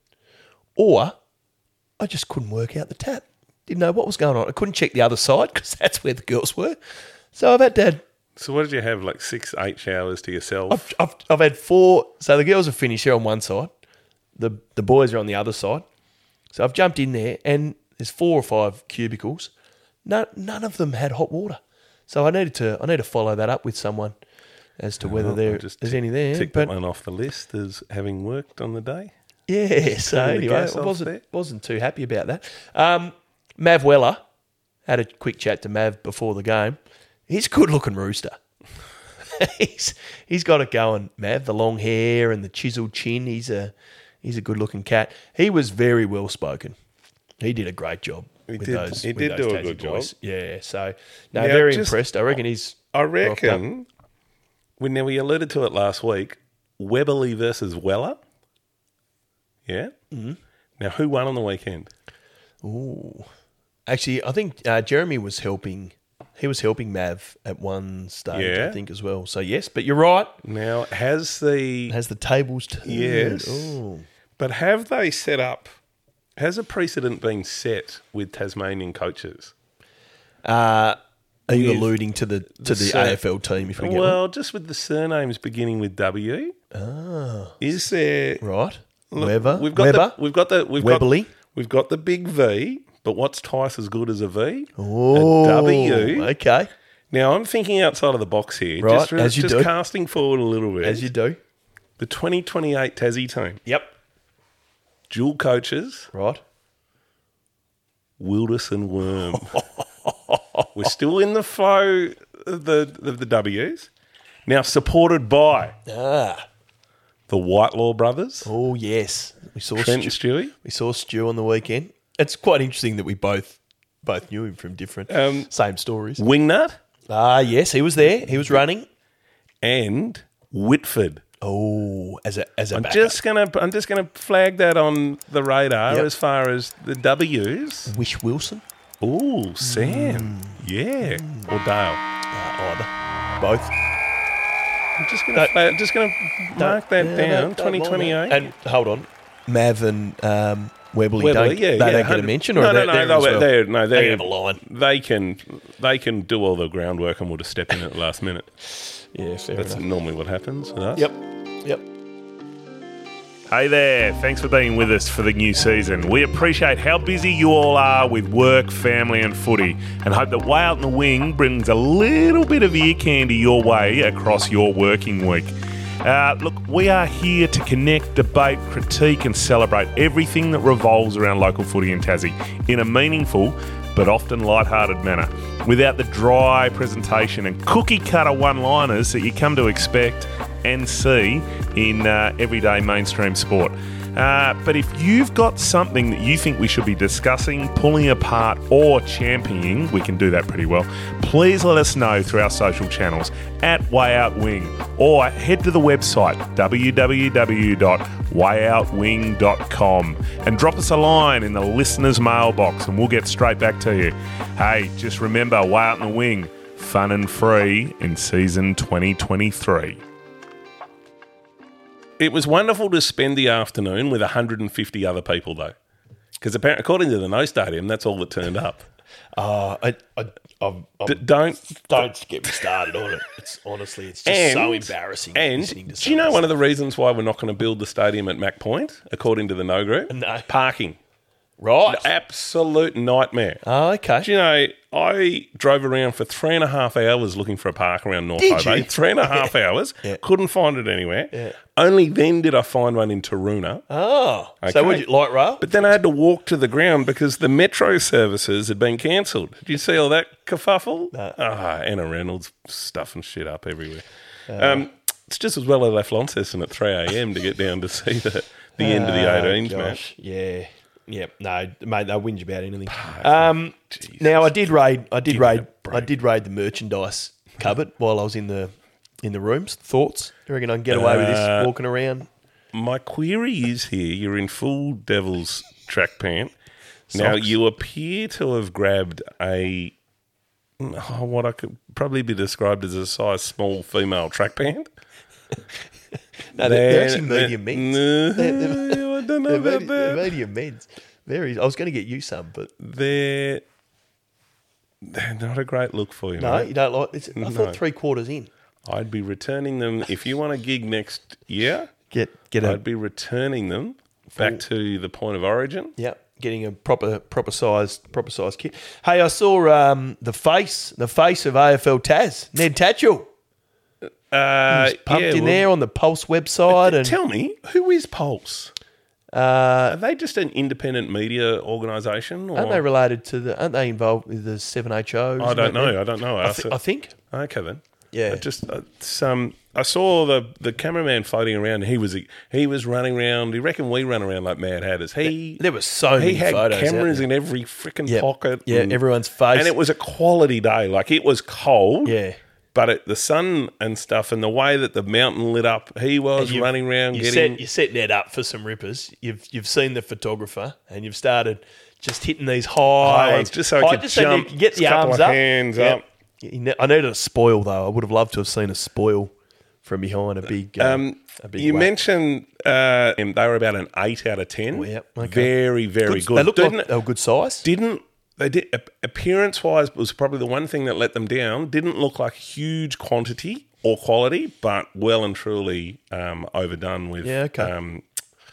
Speaker 4: or I just couldn't work out the tap. Didn't know what was going on. I couldn't check the other side because that's where the girls were. So I've had to.
Speaker 1: So what did you have? Like six, eight showers to yourself?
Speaker 4: I've, I've, I've had four. So the girls have finished here on one side. The the boys are on the other side. So I've jumped in there and there's four or five cubicles. None, none of them had hot water. So I needed to I need to follow that up with someone as to whether
Speaker 1: Well,
Speaker 4: there
Speaker 1: I'll just
Speaker 4: there's
Speaker 1: tick-
Speaker 4: any there.
Speaker 1: Tick
Speaker 4: But
Speaker 1: that one off the list as having worked on the day.
Speaker 4: Yeah, so
Speaker 1: turn the
Speaker 4: anyway,
Speaker 1: gas
Speaker 4: I
Speaker 1: off
Speaker 4: wasn't,
Speaker 1: there.
Speaker 4: wasn't too happy about that. Um, Mav Weller, had a quick chat to Mav before the game. He's a good-looking rooster. he's He's got it going, Mav, the long hair and the chiseled chin. He's a he's a good-looking cat. He was very well-spoken. He did a great job.
Speaker 1: He
Speaker 4: with
Speaker 1: did-
Speaker 4: those,
Speaker 1: he
Speaker 4: with
Speaker 1: did
Speaker 4: those
Speaker 1: do a
Speaker 4: Tassie
Speaker 1: good
Speaker 4: boys.
Speaker 1: job.
Speaker 4: Yeah, so, no,
Speaker 1: Now,
Speaker 4: very
Speaker 1: just-
Speaker 4: impressed. I reckon he's...
Speaker 1: I
Speaker 4: rocked up.
Speaker 1: reckon, we, now we alluded to it last week, Webberley versus Weller. Yeah? Mm-hmm. Now, who won on the weekend?
Speaker 4: Ooh. Actually, I think uh, Jeremy was helping. He was helping Mav at one stage,
Speaker 1: Yeah.
Speaker 4: I think, as well. So, yes, but you're right.
Speaker 1: Now, has the...
Speaker 4: Has the tables turned?
Speaker 1: Yes.
Speaker 4: Ooh.
Speaker 1: But have they set up... Has a precedent been set with Tasmanian coaches?
Speaker 4: Uh, are you
Speaker 1: With
Speaker 4: alluding to the to the
Speaker 1: sur-
Speaker 4: A F L team, if we get
Speaker 1: Well, just with the surnames beginning with W. Oh. Is there...
Speaker 4: one? Right.
Speaker 1: Look,
Speaker 4: Weber.
Speaker 1: We've got
Speaker 4: Weber.
Speaker 1: the... We've got the... We've
Speaker 4: Webberley.
Speaker 1: got, we've got the big V, but what's twice as good as a V?
Speaker 4: Oh,
Speaker 1: A W.
Speaker 4: Okay.
Speaker 1: Now, I'm thinking outside of the box here.
Speaker 4: Right,
Speaker 1: just,
Speaker 4: as you
Speaker 1: just
Speaker 4: do.
Speaker 1: casting forward a little bit.
Speaker 4: As you do.
Speaker 1: The twenty twenty-eight Tassie team.
Speaker 4: Yep.
Speaker 1: Dual coaches,
Speaker 4: Right.
Speaker 1: Wilders and Worm. We're still in the flow of the, of the W's. Now, supported by
Speaker 4: Ah.
Speaker 1: the Whitelaw brothers,
Speaker 4: Oh, yes. We saw
Speaker 1: Trent and
Speaker 4: Stu.
Speaker 1: Stewie.
Speaker 4: We saw Stu on the weekend. It's quite interesting that we both both knew him from different
Speaker 1: Um,
Speaker 4: same stories.
Speaker 1: Wingnut
Speaker 4: Ah, yes, he was there. He was running.
Speaker 1: and Whitford.
Speaker 4: Oh, as a as a
Speaker 1: I'm
Speaker 4: backup.
Speaker 1: just gonna I'm just gonna flag that on the radar
Speaker 4: Yep.
Speaker 1: as far as the W's.
Speaker 4: Wish Wilson.
Speaker 1: Oh, Sam, yeah, or Dale.
Speaker 4: Uh, either. Both.
Speaker 1: I'm just gonna flag, just gonna mark that
Speaker 4: Yeah,
Speaker 1: down.
Speaker 4: don't- don't
Speaker 1: twenty
Speaker 4: mind
Speaker 1: twenty-eight.
Speaker 4: that. And hold on, Mav and um, Webberley,
Speaker 1: Webberley,
Speaker 4: don't,
Speaker 1: yeah,
Speaker 4: they
Speaker 1: yeah,
Speaker 4: don't get a
Speaker 1: hundred-
Speaker 4: mention, or
Speaker 1: no,
Speaker 4: they're,
Speaker 1: no,
Speaker 4: they're
Speaker 1: no,
Speaker 4: as
Speaker 1: they're,
Speaker 4: well?
Speaker 1: they're, no,
Speaker 4: they
Speaker 1: they're,
Speaker 4: have a line.
Speaker 1: They can, they can do all the groundwork, and we'll just step in at the last minute.
Speaker 4: Yeah, fair
Speaker 1: That's
Speaker 4: enough.
Speaker 1: normally what happens with us.
Speaker 4: Yep, yep.
Speaker 3: Hey there, thanks for being with us for the new season. We appreciate how busy you all are with work, family, and footy, and hope that Way Out in the Wing brings a little bit of ear candy your way across your working week. Uh, look, we are here to connect, debate, critique, and celebrate everything that revolves around local footy in Tassie in a meaningful but often light-hearted manner, without the dry presentation and cookie-cutter one-liners that you come to expect and see in uh, everyday mainstream sport. Uh, but if you've got something that you think we should be discussing, pulling apart, or championing, we can do that pretty well. Please let us know through our social channels at Way Out Wing, or head to the website w w w dot way out wing dot com and drop us a line in the listener's mailbox, and we'll get straight back to you. Hey, just remember, Way Out in the Wing, fun and free in season twenty twenty-three.
Speaker 1: It was wonderful to spend the afternoon with one hundred fifty other people, though, because apparently, according to the No Stadium, that's all that turned up.
Speaker 4: Uh, I, I, I'm, I'm,
Speaker 1: D- don't
Speaker 4: don't get me started on it. It's honestly, it's just so
Speaker 1: And-
Speaker 4: embarrassing.
Speaker 1: And
Speaker 4: listening to
Speaker 1: do you know
Speaker 4: some
Speaker 1: one of the reasons why we're not going to build the stadium at Mac Point, according to the No Group?
Speaker 4: No.
Speaker 1: Parking.
Speaker 4: right?
Speaker 1: Absolute nightmare.
Speaker 4: Oh, okay.
Speaker 1: Do you know, I drove around for three and a half hours looking for a park around North
Speaker 4: Did
Speaker 1: Hobart.
Speaker 4: you?
Speaker 1: Three and a half hours.
Speaker 4: Yeah.
Speaker 1: Couldn't find it anywhere.
Speaker 4: Yeah.
Speaker 1: Only then did I find one in Taruna.
Speaker 4: Oh, so
Speaker 1: Okay.
Speaker 4: would you light rail?
Speaker 1: But then I had to walk to the ground because the metro services had been cancelled. Did you see all that kerfuffle? Ah, Anna Reynolds stuffing shit up everywhere. um, it's just as well I left Launceston at three a.m. to get down to see the, the end of the eighteens,
Speaker 4: Oh,
Speaker 1: man.
Speaker 4: gosh. Yeah. Yeah, no, mate, they'll whinge about anything. Um, now I did raid, I did raid, I did raid the merchandise cupboard while I was in the in the rooms. Thoughts? You reckon I can get away with
Speaker 1: Uh,
Speaker 4: this walking around?
Speaker 1: My query is here, you're in full Devil's track pant. Now,
Speaker 4: Socks.
Speaker 1: you appear to have grabbed a, oh, what I could probably be described as a size small female track pant.
Speaker 4: No, they're, they're actually medium men's.
Speaker 1: No,
Speaker 4: They're- they're-
Speaker 1: I don't know
Speaker 4: They're,
Speaker 1: about
Speaker 4: medi- they're
Speaker 1: that.
Speaker 4: medium men's. Very. I was going to get you some, but
Speaker 1: They're, they're not a great look for you,
Speaker 4: no,
Speaker 1: mate.
Speaker 4: you don't like. It's, I
Speaker 1: No.
Speaker 4: thought three quarters in.
Speaker 1: I'd be returning them. If you want a gig next year,
Speaker 4: Get get a
Speaker 1: I'd be returning them back to the point of origin.
Speaker 4: yeah, getting a proper proper sized proper sized kit. Hey, I saw um, the face the face of A F L Taz, Ned Tatchell.
Speaker 1: Uh,
Speaker 4: Pumped
Speaker 1: yeah,
Speaker 4: in
Speaker 1: well,
Speaker 4: there on the Pulse website, and
Speaker 1: Tell me, who is Pulse? Are they just an independent media organisation? Or?
Speaker 4: Aren't they related to the? Aren't they involved with the seven H Os?
Speaker 1: I don't know. I don't know.
Speaker 4: I, th- I think.
Speaker 1: Okay then.
Speaker 4: Yeah.
Speaker 1: I just uh, some. I saw the the cameraman floating around. He was he was running around. Do you reckon we run around like mad hatters? He
Speaker 4: There was so
Speaker 1: he
Speaker 4: many
Speaker 1: had
Speaker 4: photos out
Speaker 1: cameras
Speaker 4: there.
Speaker 1: in every freaking
Speaker 4: Yep.
Speaker 1: pocket.
Speaker 4: Yeah,
Speaker 1: and,
Speaker 4: everyone's face.
Speaker 1: and it was a quality day. Like it was cold.
Speaker 4: Yeah.
Speaker 1: But it, the sun and stuff, and the way that the mountain lit up, he was
Speaker 4: You've-
Speaker 1: running around
Speaker 4: you
Speaker 1: getting.
Speaker 4: Set, you're setting it up for some rippers. You've you've seen the photographer, and you've started just hitting these high
Speaker 1: High ones, just so it
Speaker 4: high-
Speaker 1: could
Speaker 4: so you
Speaker 1: jump,
Speaker 4: can get the
Speaker 1: just a couple
Speaker 4: arms
Speaker 1: of
Speaker 4: up,
Speaker 1: hands
Speaker 4: Yep.
Speaker 1: up.
Speaker 4: You ne- I needed a spoil though. I would have loved to have seen a spoil from behind a big. Uh,
Speaker 1: Um,
Speaker 4: a big
Speaker 1: you
Speaker 4: whack.
Speaker 1: mentioned uh, they were about an eight out of ten.
Speaker 4: Oh, yep, okay.
Speaker 1: Very, very good.
Speaker 4: They looked
Speaker 1: Didn't,
Speaker 4: like they were good size.
Speaker 1: didn't they? Did appearance wise was probably the one thing that let them down. Didn't look like huge quantity or quality, but well and truly um, overdone with
Speaker 4: Yeah, okay.
Speaker 1: um,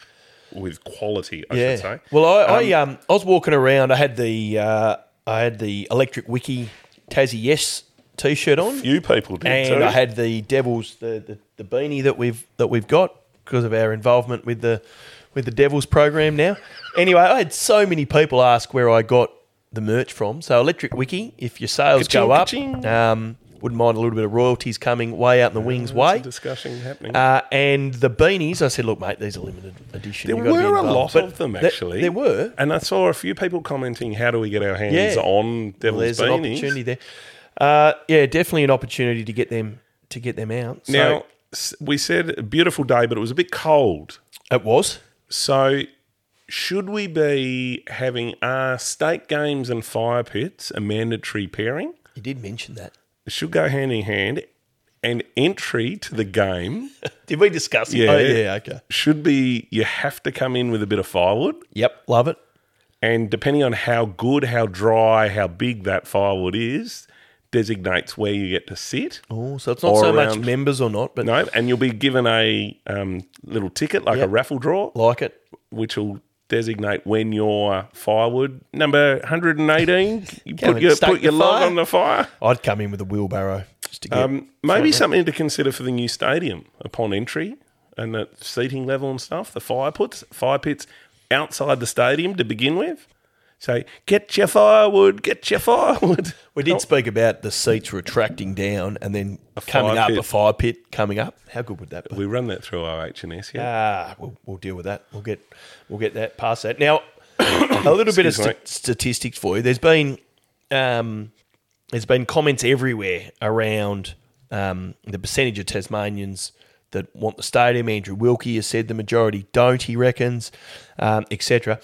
Speaker 1: with quality. I
Speaker 4: Yeah.
Speaker 1: should say.
Speaker 4: Well, I, I um I was walking around. I had the uh, I had the Electric Wiki Tassie Yes T-shirt on,
Speaker 1: Few people did
Speaker 4: and
Speaker 1: too.
Speaker 4: I had the Devils the, the, the beanie that we've that we've got because of our involvement with the with the Devils program now. Anyway, I had so many people ask where I got the merch from. So Electric Wiki, if your sales
Speaker 1: Ka-ching,
Speaker 4: go up,
Speaker 1: ka-ching.
Speaker 4: um, wouldn't mind a little bit of royalties coming way out in the wings
Speaker 1: There's a
Speaker 4: way.
Speaker 1: discussion happening.
Speaker 4: Uh, and the beanies, I said, look, mate, these are limited edition.
Speaker 1: There
Speaker 4: You've got to be
Speaker 1: were a
Speaker 4: involved.
Speaker 1: lot
Speaker 4: But
Speaker 1: of them
Speaker 4: th-
Speaker 1: actually.
Speaker 4: there were.
Speaker 1: and I saw a few people commenting, "How do we get our hands
Speaker 4: Yeah.
Speaker 1: on
Speaker 4: Well,
Speaker 1: Devil's
Speaker 4: there's an
Speaker 1: beanies?"
Speaker 4: opportunity there. Uh, yeah, definitely an opportunity to get them to get them out. So
Speaker 1: Now s- we said a beautiful day, but it was a bit cold.
Speaker 4: it was.
Speaker 1: So, should we be having our state games and fire pits a mandatory pairing?
Speaker 4: You did mention that.
Speaker 1: It should go hand in hand, and entry to the game
Speaker 4: Did we discuss it?
Speaker 1: Yeah.
Speaker 4: Oh, yeah, okay.
Speaker 1: should be you have to come in with a bit of firewood,
Speaker 4: Yep, love it.
Speaker 1: and depending on how good, how dry, how big that firewood is, designates where you get to sit.
Speaker 4: Oh, so it's not
Speaker 1: Or
Speaker 4: so much
Speaker 1: around-
Speaker 4: members or not, but
Speaker 1: No, and you'll be given a um, little ticket, like
Speaker 4: Yep.
Speaker 1: a raffle draw,
Speaker 4: like it.
Speaker 1: which will designate when your firewood number one hundred eighteen. You
Speaker 4: Come
Speaker 1: put
Speaker 4: and
Speaker 1: your
Speaker 4: stake
Speaker 1: put your
Speaker 4: the
Speaker 1: log
Speaker 4: fire.
Speaker 1: on the fire.
Speaker 4: I'd come in with a wheelbarrow just to get.
Speaker 1: Um, maybe something to consider for the new stadium upon entry and the seating level and stuff. The fire pits, fire pits outside the stadium to begin with. So get your firewood, get your firewood.
Speaker 4: we did speak about the seats retracting down and then coming
Speaker 1: fire
Speaker 4: up,
Speaker 1: pit.
Speaker 4: a fire pit coming up. How good would that be?
Speaker 1: We run that through our H and S. Yeah.
Speaker 4: Ah, we'll, we'll deal with that. We'll get we'll get that past that. Now, a little bit of
Speaker 1: Excuse me.
Speaker 4: st- statistics for you. There's been um, there's been comments everywhere around um, the percentage of Tasmanians that want the stadium. Andrew Wilkie has said the majority don't. He reckons, um, et cetera.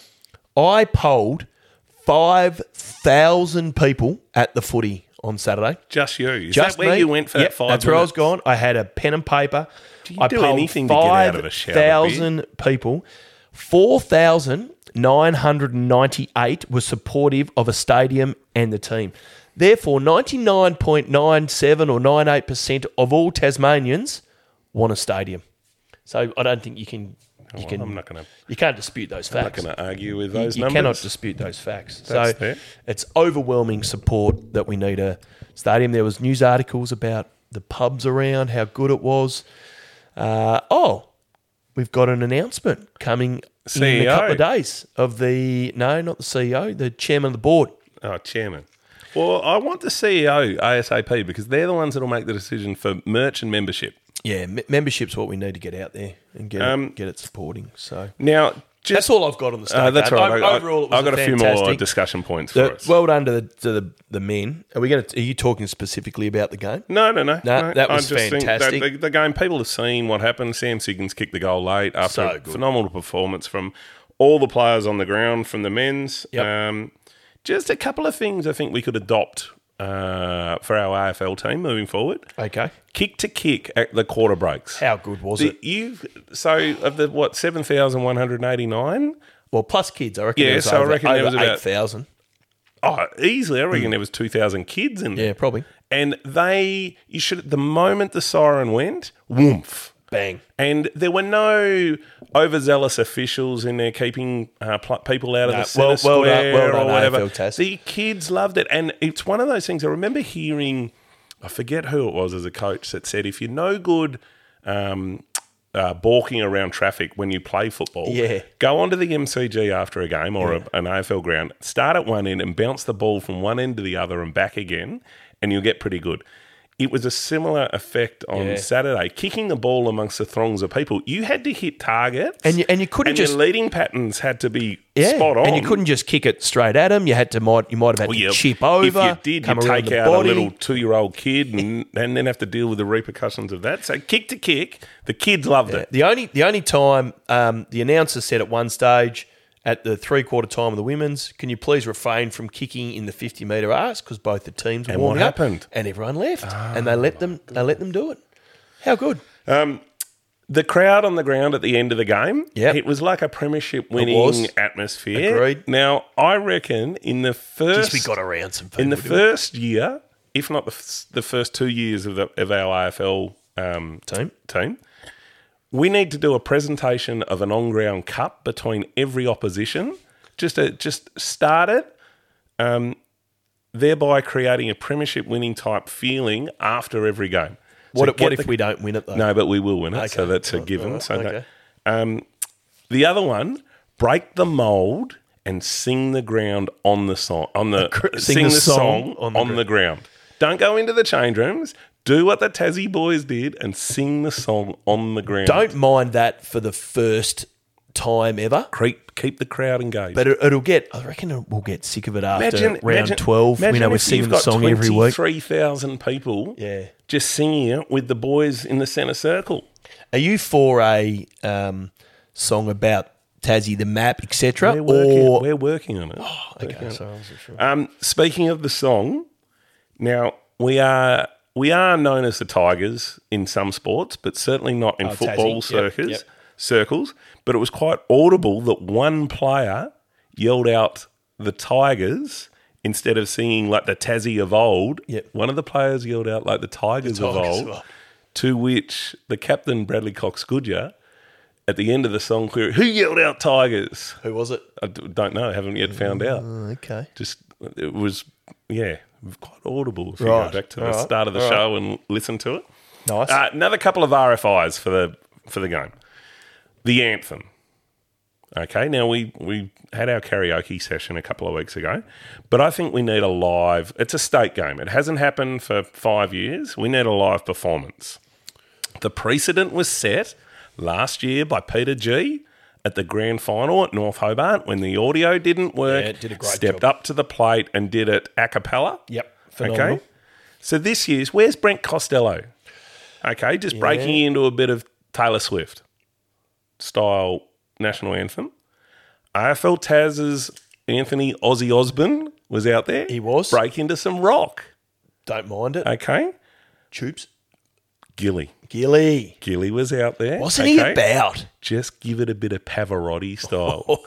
Speaker 4: I polled five thousand people at the footy on Saturday.
Speaker 1: Just you. Is
Speaker 4: Just
Speaker 1: that where
Speaker 4: me.
Speaker 1: you went for
Speaker 4: Yep,
Speaker 1: that five
Speaker 4: That's where I was
Speaker 1: minutes?
Speaker 4: going. I had a pen and paper.
Speaker 1: you
Speaker 4: I
Speaker 1: do
Speaker 4: polled
Speaker 1: anything to get out of a shower,
Speaker 4: five thousand people. four thousand nine hundred ninety-eight were supportive of a stadium and the team. Therefore, ninety-nine point nine seven or ninety-eight percent of all Tasmanians want a stadium. So I don't think you can. You
Speaker 1: Well,
Speaker 4: can.
Speaker 1: I'm not going to.
Speaker 4: You can't dispute those
Speaker 1: I'm not
Speaker 4: facts.
Speaker 1: going to argue with
Speaker 4: You-
Speaker 1: those
Speaker 4: you
Speaker 1: numbers.
Speaker 4: cannot dispute those facts.
Speaker 1: That's
Speaker 4: so
Speaker 1: fair.
Speaker 4: it's overwhelming support that we need a stadium. There was news articles about the pubs around, how good it was. Uh, oh, we've got an announcement coming
Speaker 1: C
Speaker 4: in
Speaker 1: E O.
Speaker 4: a couple of days of the no, not the C E O, the chairman of the board.
Speaker 1: Oh, chairman. Well, I want the C E O ASAP because they're the ones that will make the decision for merch and membership.
Speaker 4: Yeah, m- membership's what we need to get out there and get
Speaker 1: Um,
Speaker 4: it, get it supporting. So
Speaker 1: Now,
Speaker 4: that's
Speaker 1: just
Speaker 4: all I've got on the state.
Speaker 1: uh, that's
Speaker 4: card.
Speaker 1: right.
Speaker 4: O-
Speaker 1: I,
Speaker 4: Overall, it was
Speaker 1: I've got a few more
Speaker 4: fantastic.
Speaker 1: discussion points for
Speaker 4: The-
Speaker 1: us.
Speaker 4: well done to the to the, the men. Are we going to? Are you talking specifically about the game?
Speaker 1: No, no, no.
Speaker 4: No,
Speaker 1: no.
Speaker 4: that
Speaker 1: I
Speaker 4: was
Speaker 1: just think that
Speaker 4: fantastic.
Speaker 1: the, the game, people have seen what happened. Sam Siggins kicked the goal late after
Speaker 4: So
Speaker 1: a
Speaker 4: good.
Speaker 1: phenomenal performance from all the players on the ground from the men's.
Speaker 4: Yep.
Speaker 1: Um, just a couple of things I think we could adopt uh, for our A F L team moving forward.
Speaker 4: Okay.
Speaker 1: Kick to kick at the quarter breaks.
Speaker 4: How good was
Speaker 1: The-
Speaker 4: it?
Speaker 1: You so of the what seven thousand one hundred eighty nine.
Speaker 4: Well, plus kids, I reckon.
Speaker 1: Yeah,
Speaker 4: it was
Speaker 1: so I
Speaker 4: over,
Speaker 1: reckon there
Speaker 4: over
Speaker 1: was about-
Speaker 4: eight thousand.
Speaker 1: Oh, easily. I reckon there was two thousand kids in there.
Speaker 4: Yeah, probably.
Speaker 1: And they, you should, the moment the siren went, woomph.
Speaker 4: Bang.
Speaker 1: And there were no overzealous officials in there keeping uh, pl- people out of
Speaker 4: No,
Speaker 1: the centre
Speaker 4: well- well
Speaker 1: square
Speaker 4: done- well
Speaker 1: or
Speaker 4: done,
Speaker 1: whatever.
Speaker 4: A F L Taz.
Speaker 1: The kids loved it. And it's one of those things, I remember hearing, I forget who it was as a coach that said, if you're no good um, uh, balking around traffic when you play football.
Speaker 4: Yeah.
Speaker 1: Go onto the M C G after a game or
Speaker 4: Yeah.
Speaker 1: a, an A F L ground, start at one end and bounce the ball from one end to the other and back again, and you'll get pretty good. It was a similar effect on
Speaker 4: Yeah.
Speaker 1: Saturday, kicking the ball amongst the throngs of people. You had to hit targets,
Speaker 4: And you- and you couldn't
Speaker 1: and
Speaker 4: just-
Speaker 1: your leading patterns had to be
Speaker 4: Yeah,
Speaker 1: spot on.
Speaker 4: and you couldn't just kick it straight at him. You had to might you might have had
Speaker 1: Well,
Speaker 4: to
Speaker 1: yeah,
Speaker 4: chip over.
Speaker 1: If you did,
Speaker 4: come
Speaker 1: you
Speaker 4: around
Speaker 1: take
Speaker 4: the
Speaker 1: out
Speaker 4: body.
Speaker 1: a little two-year-old kid and, and then have to deal with the repercussions of that. So kick to kick, the kids loved
Speaker 4: Yeah.
Speaker 1: it.
Speaker 4: The only the only time um, the announcer said at one stage at the three quarter time of the women's, can you please refrain from kicking in the fifty metre arcs because both the teams were
Speaker 1: And what
Speaker 4: warming up,
Speaker 1: happened?
Speaker 4: and everyone left, and they let them they let them do it. How good?
Speaker 1: The crowd on the ground at the end of the game,
Speaker 4: Yep.
Speaker 1: it was like a premiership winning
Speaker 4: was.
Speaker 1: atmosphere.
Speaker 4: Agreed.
Speaker 1: Now, I reckon in the first
Speaker 4: Just we got around some people.
Speaker 1: in the
Speaker 4: didn't
Speaker 1: first year, if not the, f- the first two years of, the, of our A F L um,
Speaker 4: we? team.
Speaker 1: team, we need to do a presentation of an on-ground cup between every opposition. Just to, just start it, um, thereby creating a premiership winning type feeling after every game.
Speaker 4: What,
Speaker 1: So
Speaker 4: if-
Speaker 1: get
Speaker 4: what if
Speaker 1: the-
Speaker 4: we don't win it though?
Speaker 1: No, but we will win it, so
Speaker 4: Okay.
Speaker 1: that's a
Speaker 4: Oh,
Speaker 1: given.
Speaker 4: alright,
Speaker 1: So no-
Speaker 4: okay.
Speaker 1: um, the other one, break the mould and sing the ground on the song on the
Speaker 4: Sing
Speaker 1: sing,
Speaker 4: the
Speaker 1: the,
Speaker 4: song
Speaker 1: song,
Speaker 4: on
Speaker 1: on,
Speaker 4: the
Speaker 1: the, ground. Don't go into the change rooms. Do what the Tassie boys did and sing the song on the ground.
Speaker 4: Don't mind that for the first time ever.
Speaker 1: keep keep the crowd engaged.
Speaker 4: But it, it'll get. I reckon we'll get sick of it after
Speaker 1: imagine,
Speaker 4: round
Speaker 1: imagine-
Speaker 4: twelve.
Speaker 1: Imagine
Speaker 4: You know, we're
Speaker 1: if
Speaker 4: singing
Speaker 1: you've
Speaker 4: the
Speaker 1: got
Speaker 4: song every week.
Speaker 1: Three thousand people,
Speaker 4: Yeah.
Speaker 1: just singing it with the boys in the centre circle.
Speaker 4: Are you for a um, song about Tassie, the map, et cetera?
Speaker 1: We're working,
Speaker 4: Or
Speaker 1: we're working on it.
Speaker 4: okay, sorry, I wasn't sure.
Speaker 1: Um, speaking of the song, now we are we are known as the Tigers in some sports, but certainly not in
Speaker 4: Oh,
Speaker 1: football
Speaker 4: Tassie. Yep,
Speaker 1: circles.
Speaker 4: yep.
Speaker 1: Circles, but it was quite audible that one player yelled out the Tigers instead of singing like the Tassie of old.
Speaker 4: Yep.
Speaker 1: One of the players yelled out like the Tigers, of
Speaker 4: Tigers
Speaker 1: old,
Speaker 4: of old.
Speaker 1: to which the captain Bradley Cox Goodyear at the end of the song queried, "Who yelled out Tigers?"
Speaker 4: Who was it?
Speaker 1: I d- don't know. Haven't yet found out.
Speaker 4: Oh, okay.
Speaker 1: Just it was yeah, quite audible if you
Speaker 4: Right.
Speaker 1: go back to the
Speaker 4: All right.
Speaker 1: start of the
Speaker 4: All
Speaker 1: show and listen to it.
Speaker 4: Nice.
Speaker 1: Uh, another couple of R F Is for the for the game. The anthem. Okay, now we we had our karaoke session a couple of weeks ago, but I think we need a live. It's a state game. It hasn't happened for five years. We need a live performance. The precedent was set last year by Peter G at the grand final at North Hobart when the audio didn't work.
Speaker 4: Yeah, it did a great
Speaker 1: stepped
Speaker 4: job.
Speaker 1: up to the plate and did it a cappella.
Speaker 4: Yep. Phenomenal.
Speaker 1: Okay. So this year's, where's Brent Costello? Okay, just breaking into a bit of Taylor Swift style national anthem. A F L Taz's Anthony Ozzy Osbourne was out there.
Speaker 4: He was.
Speaker 1: Break into some rock.
Speaker 4: Don't mind it.
Speaker 1: Okay.
Speaker 4: Tubes.
Speaker 1: Gilly.
Speaker 4: Gilly.
Speaker 1: Gilly was out there.
Speaker 4: Wasn't he
Speaker 1: Okay.
Speaker 4: about?
Speaker 1: Just give it a bit of Pavarotti style.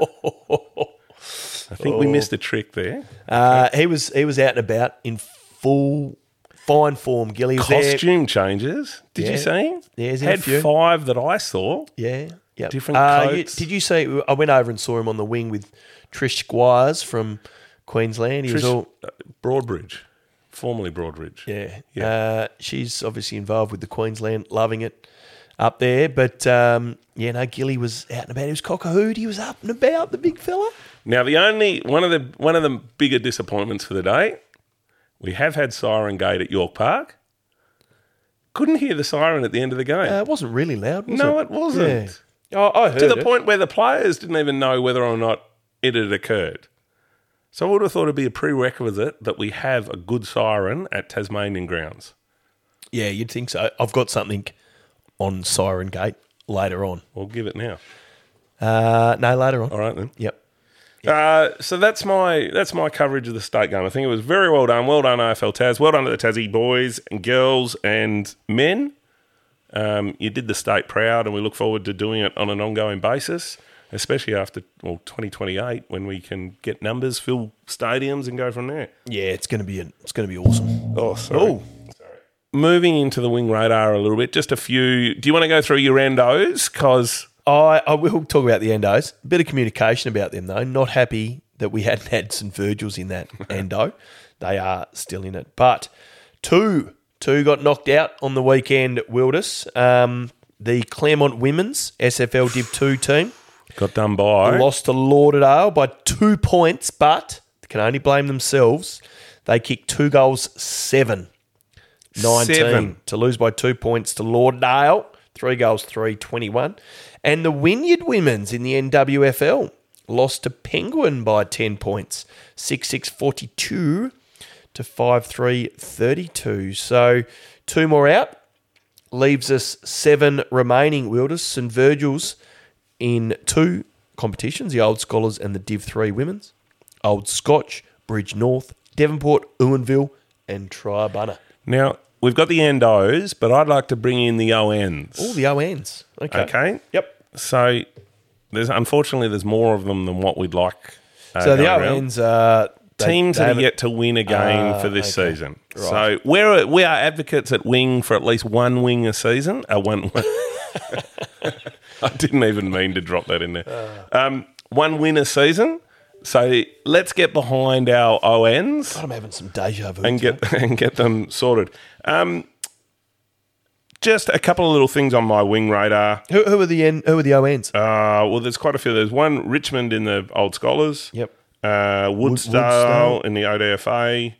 Speaker 1: I think we missed a trick there.
Speaker 4: Uh, he was he was out and about in full fine form. Gilly was there.
Speaker 1: Costume changes. Did
Speaker 4: Yeah.
Speaker 1: you see him?
Speaker 4: Yeah, he's in a
Speaker 1: Had
Speaker 4: few.
Speaker 1: five that I saw.
Speaker 4: Yeah, yeah.
Speaker 1: Different
Speaker 4: uh, you-
Speaker 1: coats.
Speaker 4: did you see? I went over and saw him on the wing with Trish Squires from Queensland. He was
Speaker 1: Trish-
Speaker 4: all
Speaker 1: uh, Broadbridge, formerly Broadbridge.
Speaker 4: yeah.
Speaker 1: Yeah.
Speaker 4: Uh, she's obviously involved with the Queensland, loving it up there. But um, yeah, no, Gilly was out and about. He was cock-a-hoot. He was up and about. The big fella.
Speaker 1: Now, the only one of the one of the bigger disappointments for the day, we have had Siren Gate at York Park. Couldn't hear the siren at the end of the game.
Speaker 4: Uh, it wasn't really loud, was
Speaker 1: no,
Speaker 4: it?
Speaker 1: it wasn't.
Speaker 4: Yeah. Oh, I heard
Speaker 1: To the
Speaker 4: it.
Speaker 1: point where the players didn't even know whether or not it had occurred. So I would have thought it'd be a prerequisite that we have a good siren at Tasmanian grounds.
Speaker 4: Yeah, you'd think so. I've got something on Siren Gate later on.
Speaker 1: We'll give it now.
Speaker 4: Uh, no, later on.
Speaker 1: All right then.
Speaker 4: Yep.
Speaker 1: Uh, so that's my that's my coverage of the state game. I think it was very well done. Well done, A F L Taz. Well done to the Tassie boys and girls and men. Um, you did the state proud, and we look forward to doing it on an ongoing basis, especially after well twenty twenty-eight when we can get numbers, fill stadiums, and go from there.
Speaker 4: Yeah, it's gonna be a, it's gonna be awesome.
Speaker 1: Oh, sorry.
Speaker 4: Oh.
Speaker 1: Moving into the wing radar a little bit, just a few. Do you want to go through your endos? Because
Speaker 4: I, I will talk about the endos. A bit of communication about them though. Not happy that we hadn't had St Virgil's in that endo. They are still in it, but two two got knocked out on the weekend at Wilders. Um, The Claremont Women's S F L Div two team
Speaker 1: Got done by.
Speaker 4: lost to Lauderdale by two points, but they can only blame themselves. They kicked two goals, seven. nineteen
Speaker 1: Seven.
Speaker 4: to lose by two points to Lauderdale. Three goals, three, twenty-one. And the Wynyard Women's in the N W F L lost to Penguin by ten points. six six forty-two to five three thirty-two. So two more out. Leaves us seven remaining. Wilders, St Virgil's in two competitions, the Old Scholars and the Div three Women's. Old Scotch, Bridge North, Devonport, Owenville and Triabunna.
Speaker 1: Now, we've got the endos, but I'd like to bring in the O Ns.
Speaker 4: All the O Ns. Okay.
Speaker 1: Okay?
Speaker 4: Yep.
Speaker 1: So, there's unfortunately, there's more of them than what we'd like. Uh,
Speaker 4: So the
Speaker 1: going
Speaker 4: O
Speaker 1: around.
Speaker 4: Ns are... they-
Speaker 1: Teams
Speaker 4: they
Speaker 1: that are
Speaker 4: haven't-
Speaker 1: yet to win a game
Speaker 4: Ah,
Speaker 1: for this
Speaker 4: okay.
Speaker 1: season.
Speaker 4: Right.
Speaker 1: So we're we are advocates at Wing for at least one wing a season. Uh, one. I didn't even mean to drop that in there. Um, one win a season. So let's get behind our O Ns
Speaker 4: I'm having some deja vu.
Speaker 1: and get and get them sorted. Um, just a couple of little things on my wing radar.
Speaker 4: Who, who are the N, who are the O Ns?
Speaker 1: Uh, well, there's quite a few. There's one Richmond in the Old Scholars.
Speaker 4: Yep.
Speaker 1: Uh, Woodsdale,
Speaker 4: Woodsdale.
Speaker 1: in the O D F A.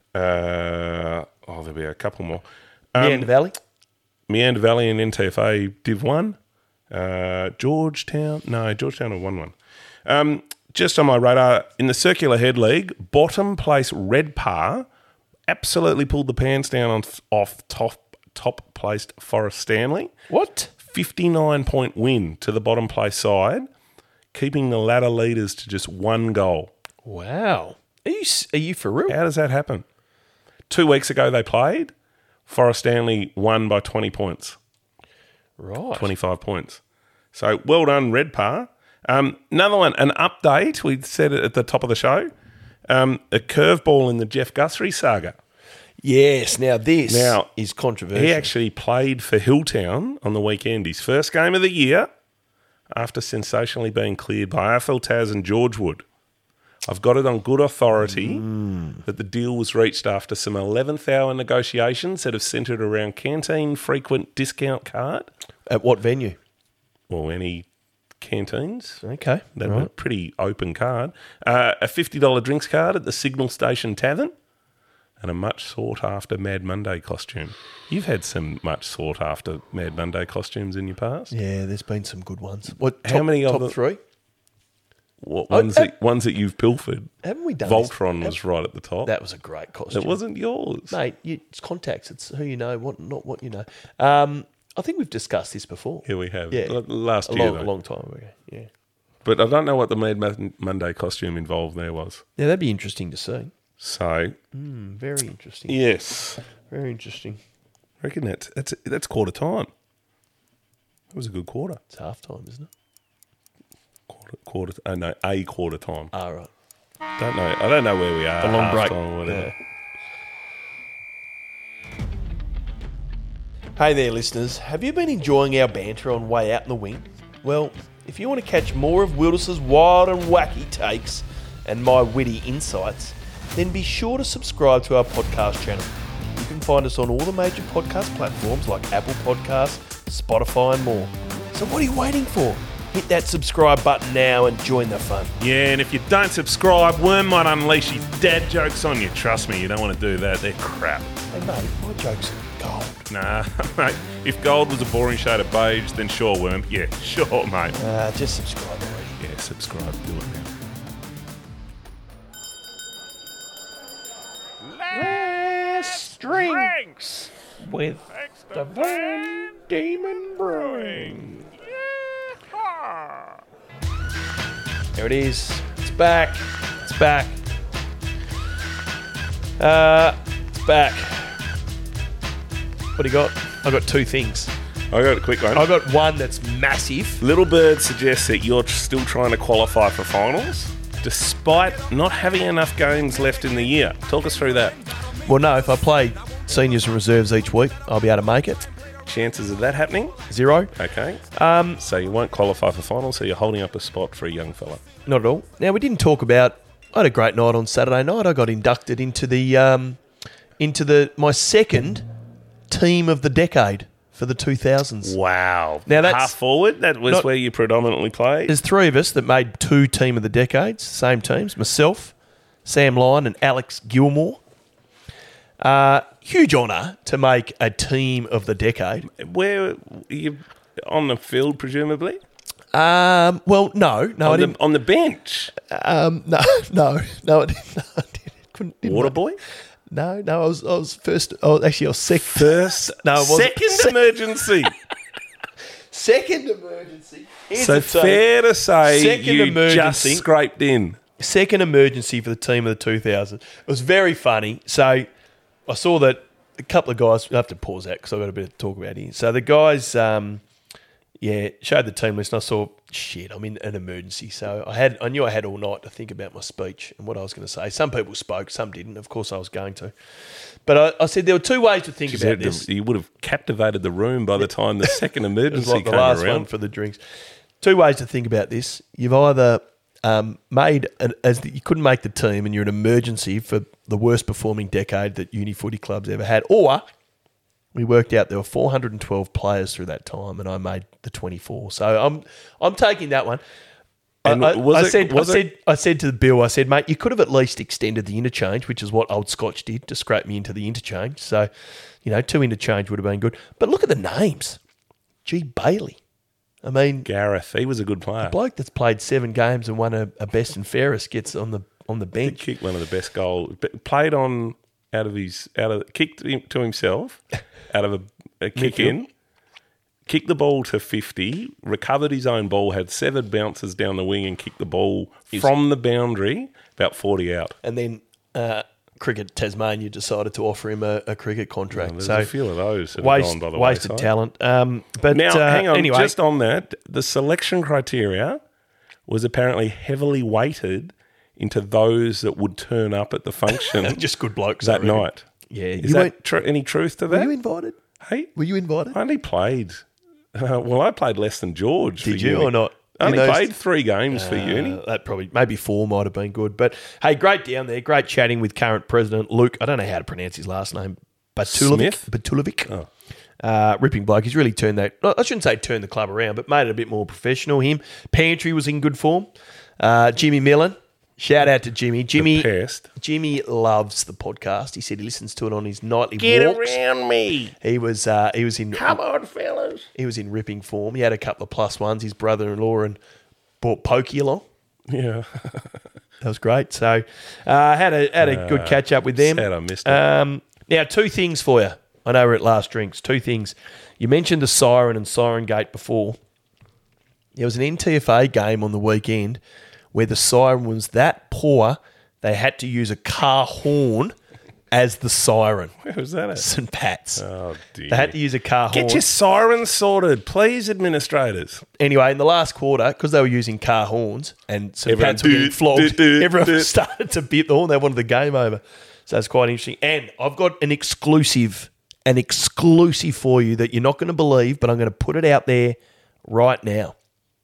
Speaker 1: Uh, oh, there'll be a couple more. Um,
Speaker 4: Meander Valley.
Speaker 1: Meander Valley and N T F A Div one. Uh, Georgetown. No, Georgetown have won one. Um, just on my radar, in the Circular Head League, bottom place Redpar absolutely pulled the pants down on off top top placed Forest Stanley.
Speaker 4: What?
Speaker 1: fifty-nine point win to the bottom place side, keeping the ladder leaders to just one goal.
Speaker 4: Wow. Are you s- are you for real?
Speaker 1: How does that happen? Two weeks ago they played. Forest Stanley won by twenty points,
Speaker 4: Right.
Speaker 1: twenty-five points. So well done, Redpar. Um, another one, an update. We said it at the top of the show. Um, a curveball in the Jeff Guthrie saga.
Speaker 4: Yes. Now this
Speaker 1: Now,
Speaker 4: is controversial.
Speaker 1: He actually played for Hilltown on the weekend. His first game of the year after sensationally being cleared by A F L Taz and George Wood. I've got it on good authority that the deal was reached after some eleventh hour negotiations that have centred around canteen frequent discount card.
Speaker 4: At what venue?
Speaker 1: Well, any canteens.
Speaker 4: Okay.
Speaker 1: They're
Speaker 4: right.
Speaker 1: a pretty open card. Uh, a fifty dollars drinks card at the Signal Station Tavern and a much sought after Mad Monday costume. You've had some much sought after Mad Monday costumes in your past.
Speaker 4: Yeah, there's been some good ones. What?
Speaker 1: How
Speaker 4: top,
Speaker 1: many of
Speaker 4: top
Speaker 1: them-
Speaker 4: three?
Speaker 1: What,
Speaker 4: Oh,
Speaker 1: ones,
Speaker 4: uh,
Speaker 1: that, ones that you've pilfered.
Speaker 4: Haven't we done
Speaker 1: Voltron
Speaker 4: this?
Speaker 1: was right at the top.
Speaker 4: That was a great costume.
Speaker 1: It wasn't yours.
Speaker 4: mate. You, it's contacts. It's who you know, what not what you know. Um, I think we've discussed this before.
Speaker 1: Here we have.
Speaker 4: Yeah.
Speaker 1: L- Last
Speaker 4: a
Speaker 1: year,
Speaker 4: long,
Speaker 1: though.
Speaker 4: a long time ago. Yeah,
Speaker 1: But I don't know what the Mad Mon- Monday costume involved there was.
Speaker 4: yeah, that'd be interesting to see.
Speaker 1: So,
Speaker 4: Mm, very interesting.
Speaker 1: yes.
Speaker 4: Very interesting.
Speaker 1: I reckon that's, that's, that's quarter time. That was a good quarter.
Speaker 4: It's half time, isn't it?
Speaker 1: Quarter, quarter oh no, a quarter time.
Speaker 4: Ah, right.
Speaker 1: Don't know. I don't know where we are.
Speaker 4: The long
Speaker 1: half
Speaker 4: break.
Speaker 1: time or whatever.
Speaker 4: Yeah. Hey there, listeners. Have you been enjoying our banter on Way Out in the Wing? Well, if you want to catch more of Wilderness's wild and wacky takes and my witty insights, then be sure to subscribe to our podcast channel. You can find us on all the major podcast platforms like Apple Podcasts, Spotify and more. So what are you waiting for? Hit that subscribe button now and join the fun.
Speaker 3: Yeah, and if you don't subscribe, Worm might unleash his dad jokes on you. Trust me, you don't want to do that. They're crap.
Speaker 4: Hey mate, my jokes are gold.
Speaker 3: Nah, mate. If gold was a boring shade of beige, then sure, Worm. Yeah, sure, mate.
Speaker 4: Uh, just subscribe already.
Speaker 1: Yeah, subscribe. Do it now.
Speaker 3: Last drinks
Speaker 4: With
Speaker 3: the Van
Speaker 4: Demon
Speaker 3: Brewing.
Speaker 4: There it is. It's back. It's back. Uh, it's back. What do you got? I got two things.
Speaker 1: I got a quick one.
Speaker 4: I got one that's massive.
Speaker 1: Little Bird suggests that you're still trying to qualify for finals despite not having enough games left in the year. Talk us through that.
Speaker 4: Well, no, if I play seniors and reserves each week, I'll be able to make it.
Speaker 1: Chances of that happening?
Speaker 4: Zero.
Speaker 1: Okay. Um, so you won't qualify for finals, so you're holding up a spot for a young fella.
Speaker 4: Not at all. Now, we didn't talk about... I had a great night on Saturday night. I got inducted into the um, into the my second team of the decade for the two thousands.
Speaker 1: Wow.
Speaker 4: Now that's-
Speaker 1: half forward. That was
Speaker 4: not-
Speaker 1: where you predominantly played.
Speaker 4: There's three of us that made two Team of the Decades, same teams. Myself, Sam Lyon, and Alex Gilmore. Uh, huge honour to make a Team of the Decade.
Speaker 1: Where you on the field, presumably
Speaker 4: Um, well, no, no, I
Speaker 1: on
Speaker 4: didn't.
Speaker 1: the, on the bench.
Speaker 4: Um, no, no, no, I didn't. No, I didn't, couldn't, didn't
Speaker 1: Water boy.
Speaker 4: No, no, I was, I was first. I was actually, I was second.
Speaker 1: First,
Speaker 4: No, it wasn't.
Speaker 1: second
Speaker 4: Se-
Speaker 1: emergency.
Speaker 4: Second emergency. Here's
Speaker 1: So
Speaker 4: the team.
Speaker 1: fair to say
Speaker 4: Second
Speaker 1: you
Speaker 4: emergency.
Speaker 1: just scraped in.
Speaker 4: Second emergency for the Team of the two thousand. It was very funny. So I saw that a couple of guys. I have to pause that because I've got a bit to talk about here. So the guys, um, yeah, showed the team list, and I saw shit. I'm in an emergency, so I had. I knew I had all night to think about my speech and what I was going to say. Some people spoke, some didn't. Of course, I was going to. But I, I said there were two ways to think
Speaker 1: You
Speaker 4: about
Speaker 1: said
Speaker 4: this.
Speaker 1: You would have captivated the room by the time the second
Speaker 4: It was
Speaker 1: emergency
Speaker 4: like the
Speaker 1: came
Speaker 4: last
Speaker 1: around.
Speaker 4: one for the drinks. Two ways to think about this. You've either um, made an, as the, you couldn't make the team, and you're an emergency for the worst performing decade that uni footy clubs ever had, or we worked out there were four hundred twelve players through that time, and I made the twenty-four. So I'm I'm taking that one. I,
Speaker 1: And
Speaker 4: I,
Speaker 1: was
Speaker 4: I
Speaker 1: it-
Speaker 4: said,
Speaker 1: was
Speaker 4: I
Speaker 1: it-
Speaker 4: said, I said to the Bill, I said, mate, you could have at least extended the interchange, which is what Old Scotch did to scrape me into the interchange. So, you know, two interchange would have been good. But look at the names. G. Bailey. I mean,
Speaker 1: Gareth, he was a good player.
Speaker 4: bloke that's played seven games and won a, a best and fairest gets on the on the
Speaker 1: He
Speaker 4: bench.
Speaker 1: kicked one of the best goals. Played on out of his out of kicked him to himself out of a, a kick
Speaker 4: Midfield.
Speaker 1: in. Kicked the ball to fifty, recovered his own ball, had seven bounces down the wing and kicked the ball from the boundary, about forty out.
Speaker 4: And then uh, Cricket Tasmania decided to offer him a, a cricket contract.
Speaker 1: There's
Speaker 4: so
Speaker 1: a few of those that have
Speaker 4: waste,
Speaker 1: gone by the
Speaker 4: wasted
Speaker 1: wayside.
Speaker 4: talent. Um, but
Speaker 1: Now,
Speaker 4: uh,
Speaker 1: hang on,
Speaker 4: anyway,
Speaker 1: just on that, the selection criteria was apparently heavily weighted into those that would turn up at the function
Speaker 4: just good blokes
Speaker 1: that
Speaker 4: I reckon.
Speaker 1: night.
Speaker 4: Yeah,
Speaker 1: Is
Speaker 4: you
Speaker 1: that
Speaker 4: weren't-
Speaker 1: tr- any truth to
Speaker 4: Were
Speaker 1: that?
Speaker 4: you invited?
Speaker 1: hey,
Speaker 4: Were you invited?
Speaker 1: I only played. Uh, well, I played less than George.
Speaker 4: Did
Speaker 1: for
Speaker 4: you
Speaker 1: uni.
Speaker 4: or not?
Speaker 1: I only
Speaker 4: In those-
Speaker 1: played three games for uni.
Speaker 4: Uh, that probably maybe four might have been good. But hey, great down there. Great chatting with current president Luke. I don't know how to pronounce his last name. Batulovic.
Speaker 1: Smith?
Speaker 4: Batulovic.
Speaker 1: Oh.
Speaker 4: Uh, ripping bloke. He's really turned that. I shouldn't say turned the club around, but made it a bit more professional. Him. Pantry was in good form. Uh, Jimmy Millen. Shout out to Jimmy. Jimmy.
Speaker 1: Pest.
Speaker 4: Jimmy loves the podcast. He said he listens to it on his nightly
Speaker 1: Get
Speaker 4: walks.
Speaker 1: around me.
Speaker 4: He was uh, he was in
Speaker 1: Come on, fellas.
Speaker 4: he was in ripping form. He had a couple of plus ones. His brother-in-law and brought Pokey along.
Speaker 1: Yeah.
Speaker 4: That was great. So, uh, had a had a good catch up with them.
Speaker 1: sad I missed it.
Speaker 4: Um, now, two things for you. I know we're at last drinks. Two things. You mentioned the siren and siren gate before. There was an N T F A game on the weekend where the siren was that poor they had to use a car horn as the siren.
Speaker 1: Where was that at?
Speaker 4: St Pat's.
Speaker 1: Oh, dear.
Speaker 4: They had to use a car horn.
Speaker 1: Get your sirens sorted, please, administrators.
Speaker 4: Anyway, in the last quarter, because they were using car horns and St
Speaker 1: Everyone
Speaker 4: Pat's were getting
Speaker 1: doot,
Speaker 4: flogged,
Speaker 1: doot, doot,
Speaker 4: everyone
Speaker 1: doot.
Speaker 4: started to bit the horn. They wanted the game over. So it's quite interesting. And I've got an exclusive, an exclusive for you that you're not going to believe, but I'm going to put it out there right now.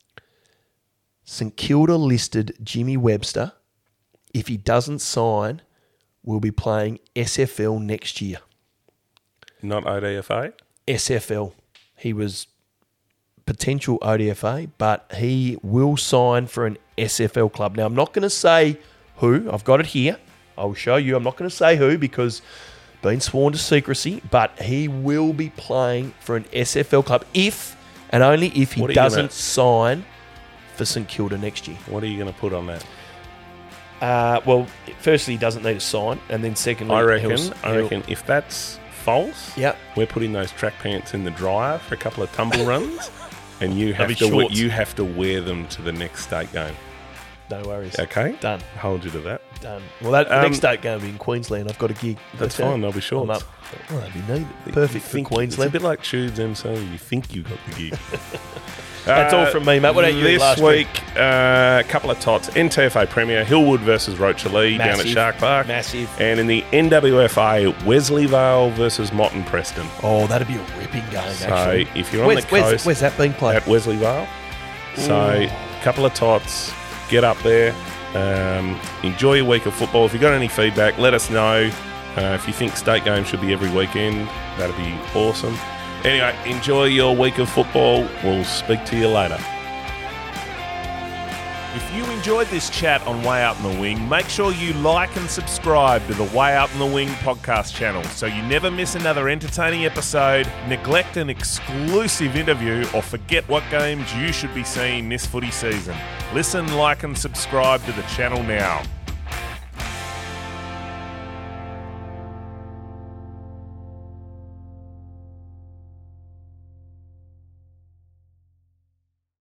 Speaker 4: St Kilda listed Jimmy Webster. If he doesn't sign, will be playing S F L next year.
Speaker 1: Not O D F A?
Speaker 4: S F L. He was potential O D F A, but he will sign for an S F L club. Now, I'm not going to say who. I've got it here. I will show you. I'm not going to say who because been sworn to secrecy, but he will be playing for an S F L club if and only if he
Speaker 1: What are you
Speaker 4: doesn't
Speaker 1: gonna-
Speaker 4: sign for St Kilda next year.
Speaker 1: What are you going to put on that?
Speaker 4: Uh, well, firstly, he doesn't need to sign, and then secondly,
Speaker 1: I reckon,
Speaker 4: he'll-
Speaker 1: I
Speaker 4: he'll-
Speaker 1: reckon if that's false,
Speaker 4: Yep.
Speaker 1: we're putting those track pants in the dryer for a couple of tumble runs, and you have
Speaker 4: be
Speaker 1: to we-
Speaker 4: shorts.
Speaker 1: you have to wear them to the next state game.
Speaker 4: No worries.
Speaker 1: Okay,
Speaker 4: Done.
Speaker 1: Hold you to that.
Speaker 4: Done. Well, that the
Speaker 1: Um,
Speaker 4: next state game will be in Queensland. I've got a gig.
Speaker 1: That's
Speaker 4: But, uh,
Speaker 1: fine. They'll be
Speaker 4: I'm
Speaker 1: shorts.
Speaker 4: up. Well, that'd be neat. Perfect
Speaker 1: You
Speaker 4: for
Speaker 1: think-
Speaker 4: Queensland.
Speaker 1: It's a bit like Tubes M C. You think you got the gig.
Speaker 4: That's all from me, mate. What about you
Speaker 1: This
Speaker 4: last
Speaker 1: week, a uh, couple of tots. N T F A Premier, Hillwood versus Rochalee down at
Speaker 4: Massive.
Speaker 1: Shark Park.
Speaker 4: Massive.
Speaker 1: And in the N W F A, Wesleyvale versus Motten Preston.
Speaker 4: Oh, that'd be a ripping game,
Speaker 1: So
Speaker 4: actually.
Speaker 1: if you're on
Speaker 4: Where's,
Speaker 1: the
Speaker 4: where's,
Speaker 1: coast
Speaker 4: where's that being played?
Speaker 1: at Wesleyvale, so a couple of tots, get up there, um, enjoy your week of football. If you've got any feedback, let us know. Uh, if you think state games should be every weekend, that'd be awesome. Anyway, enjoy your week of football. We'll speak to you later.
Speaker 3: If you enjoyed this chat on Way Out in the Wing, make sure you like and subscribe to the Way Out in the Wing podcast channel so you never miss another entertaining episode, neglect an exclusive interview, or forget what games you should be seeing this footy season. Listen, like and subscribe to the channel now.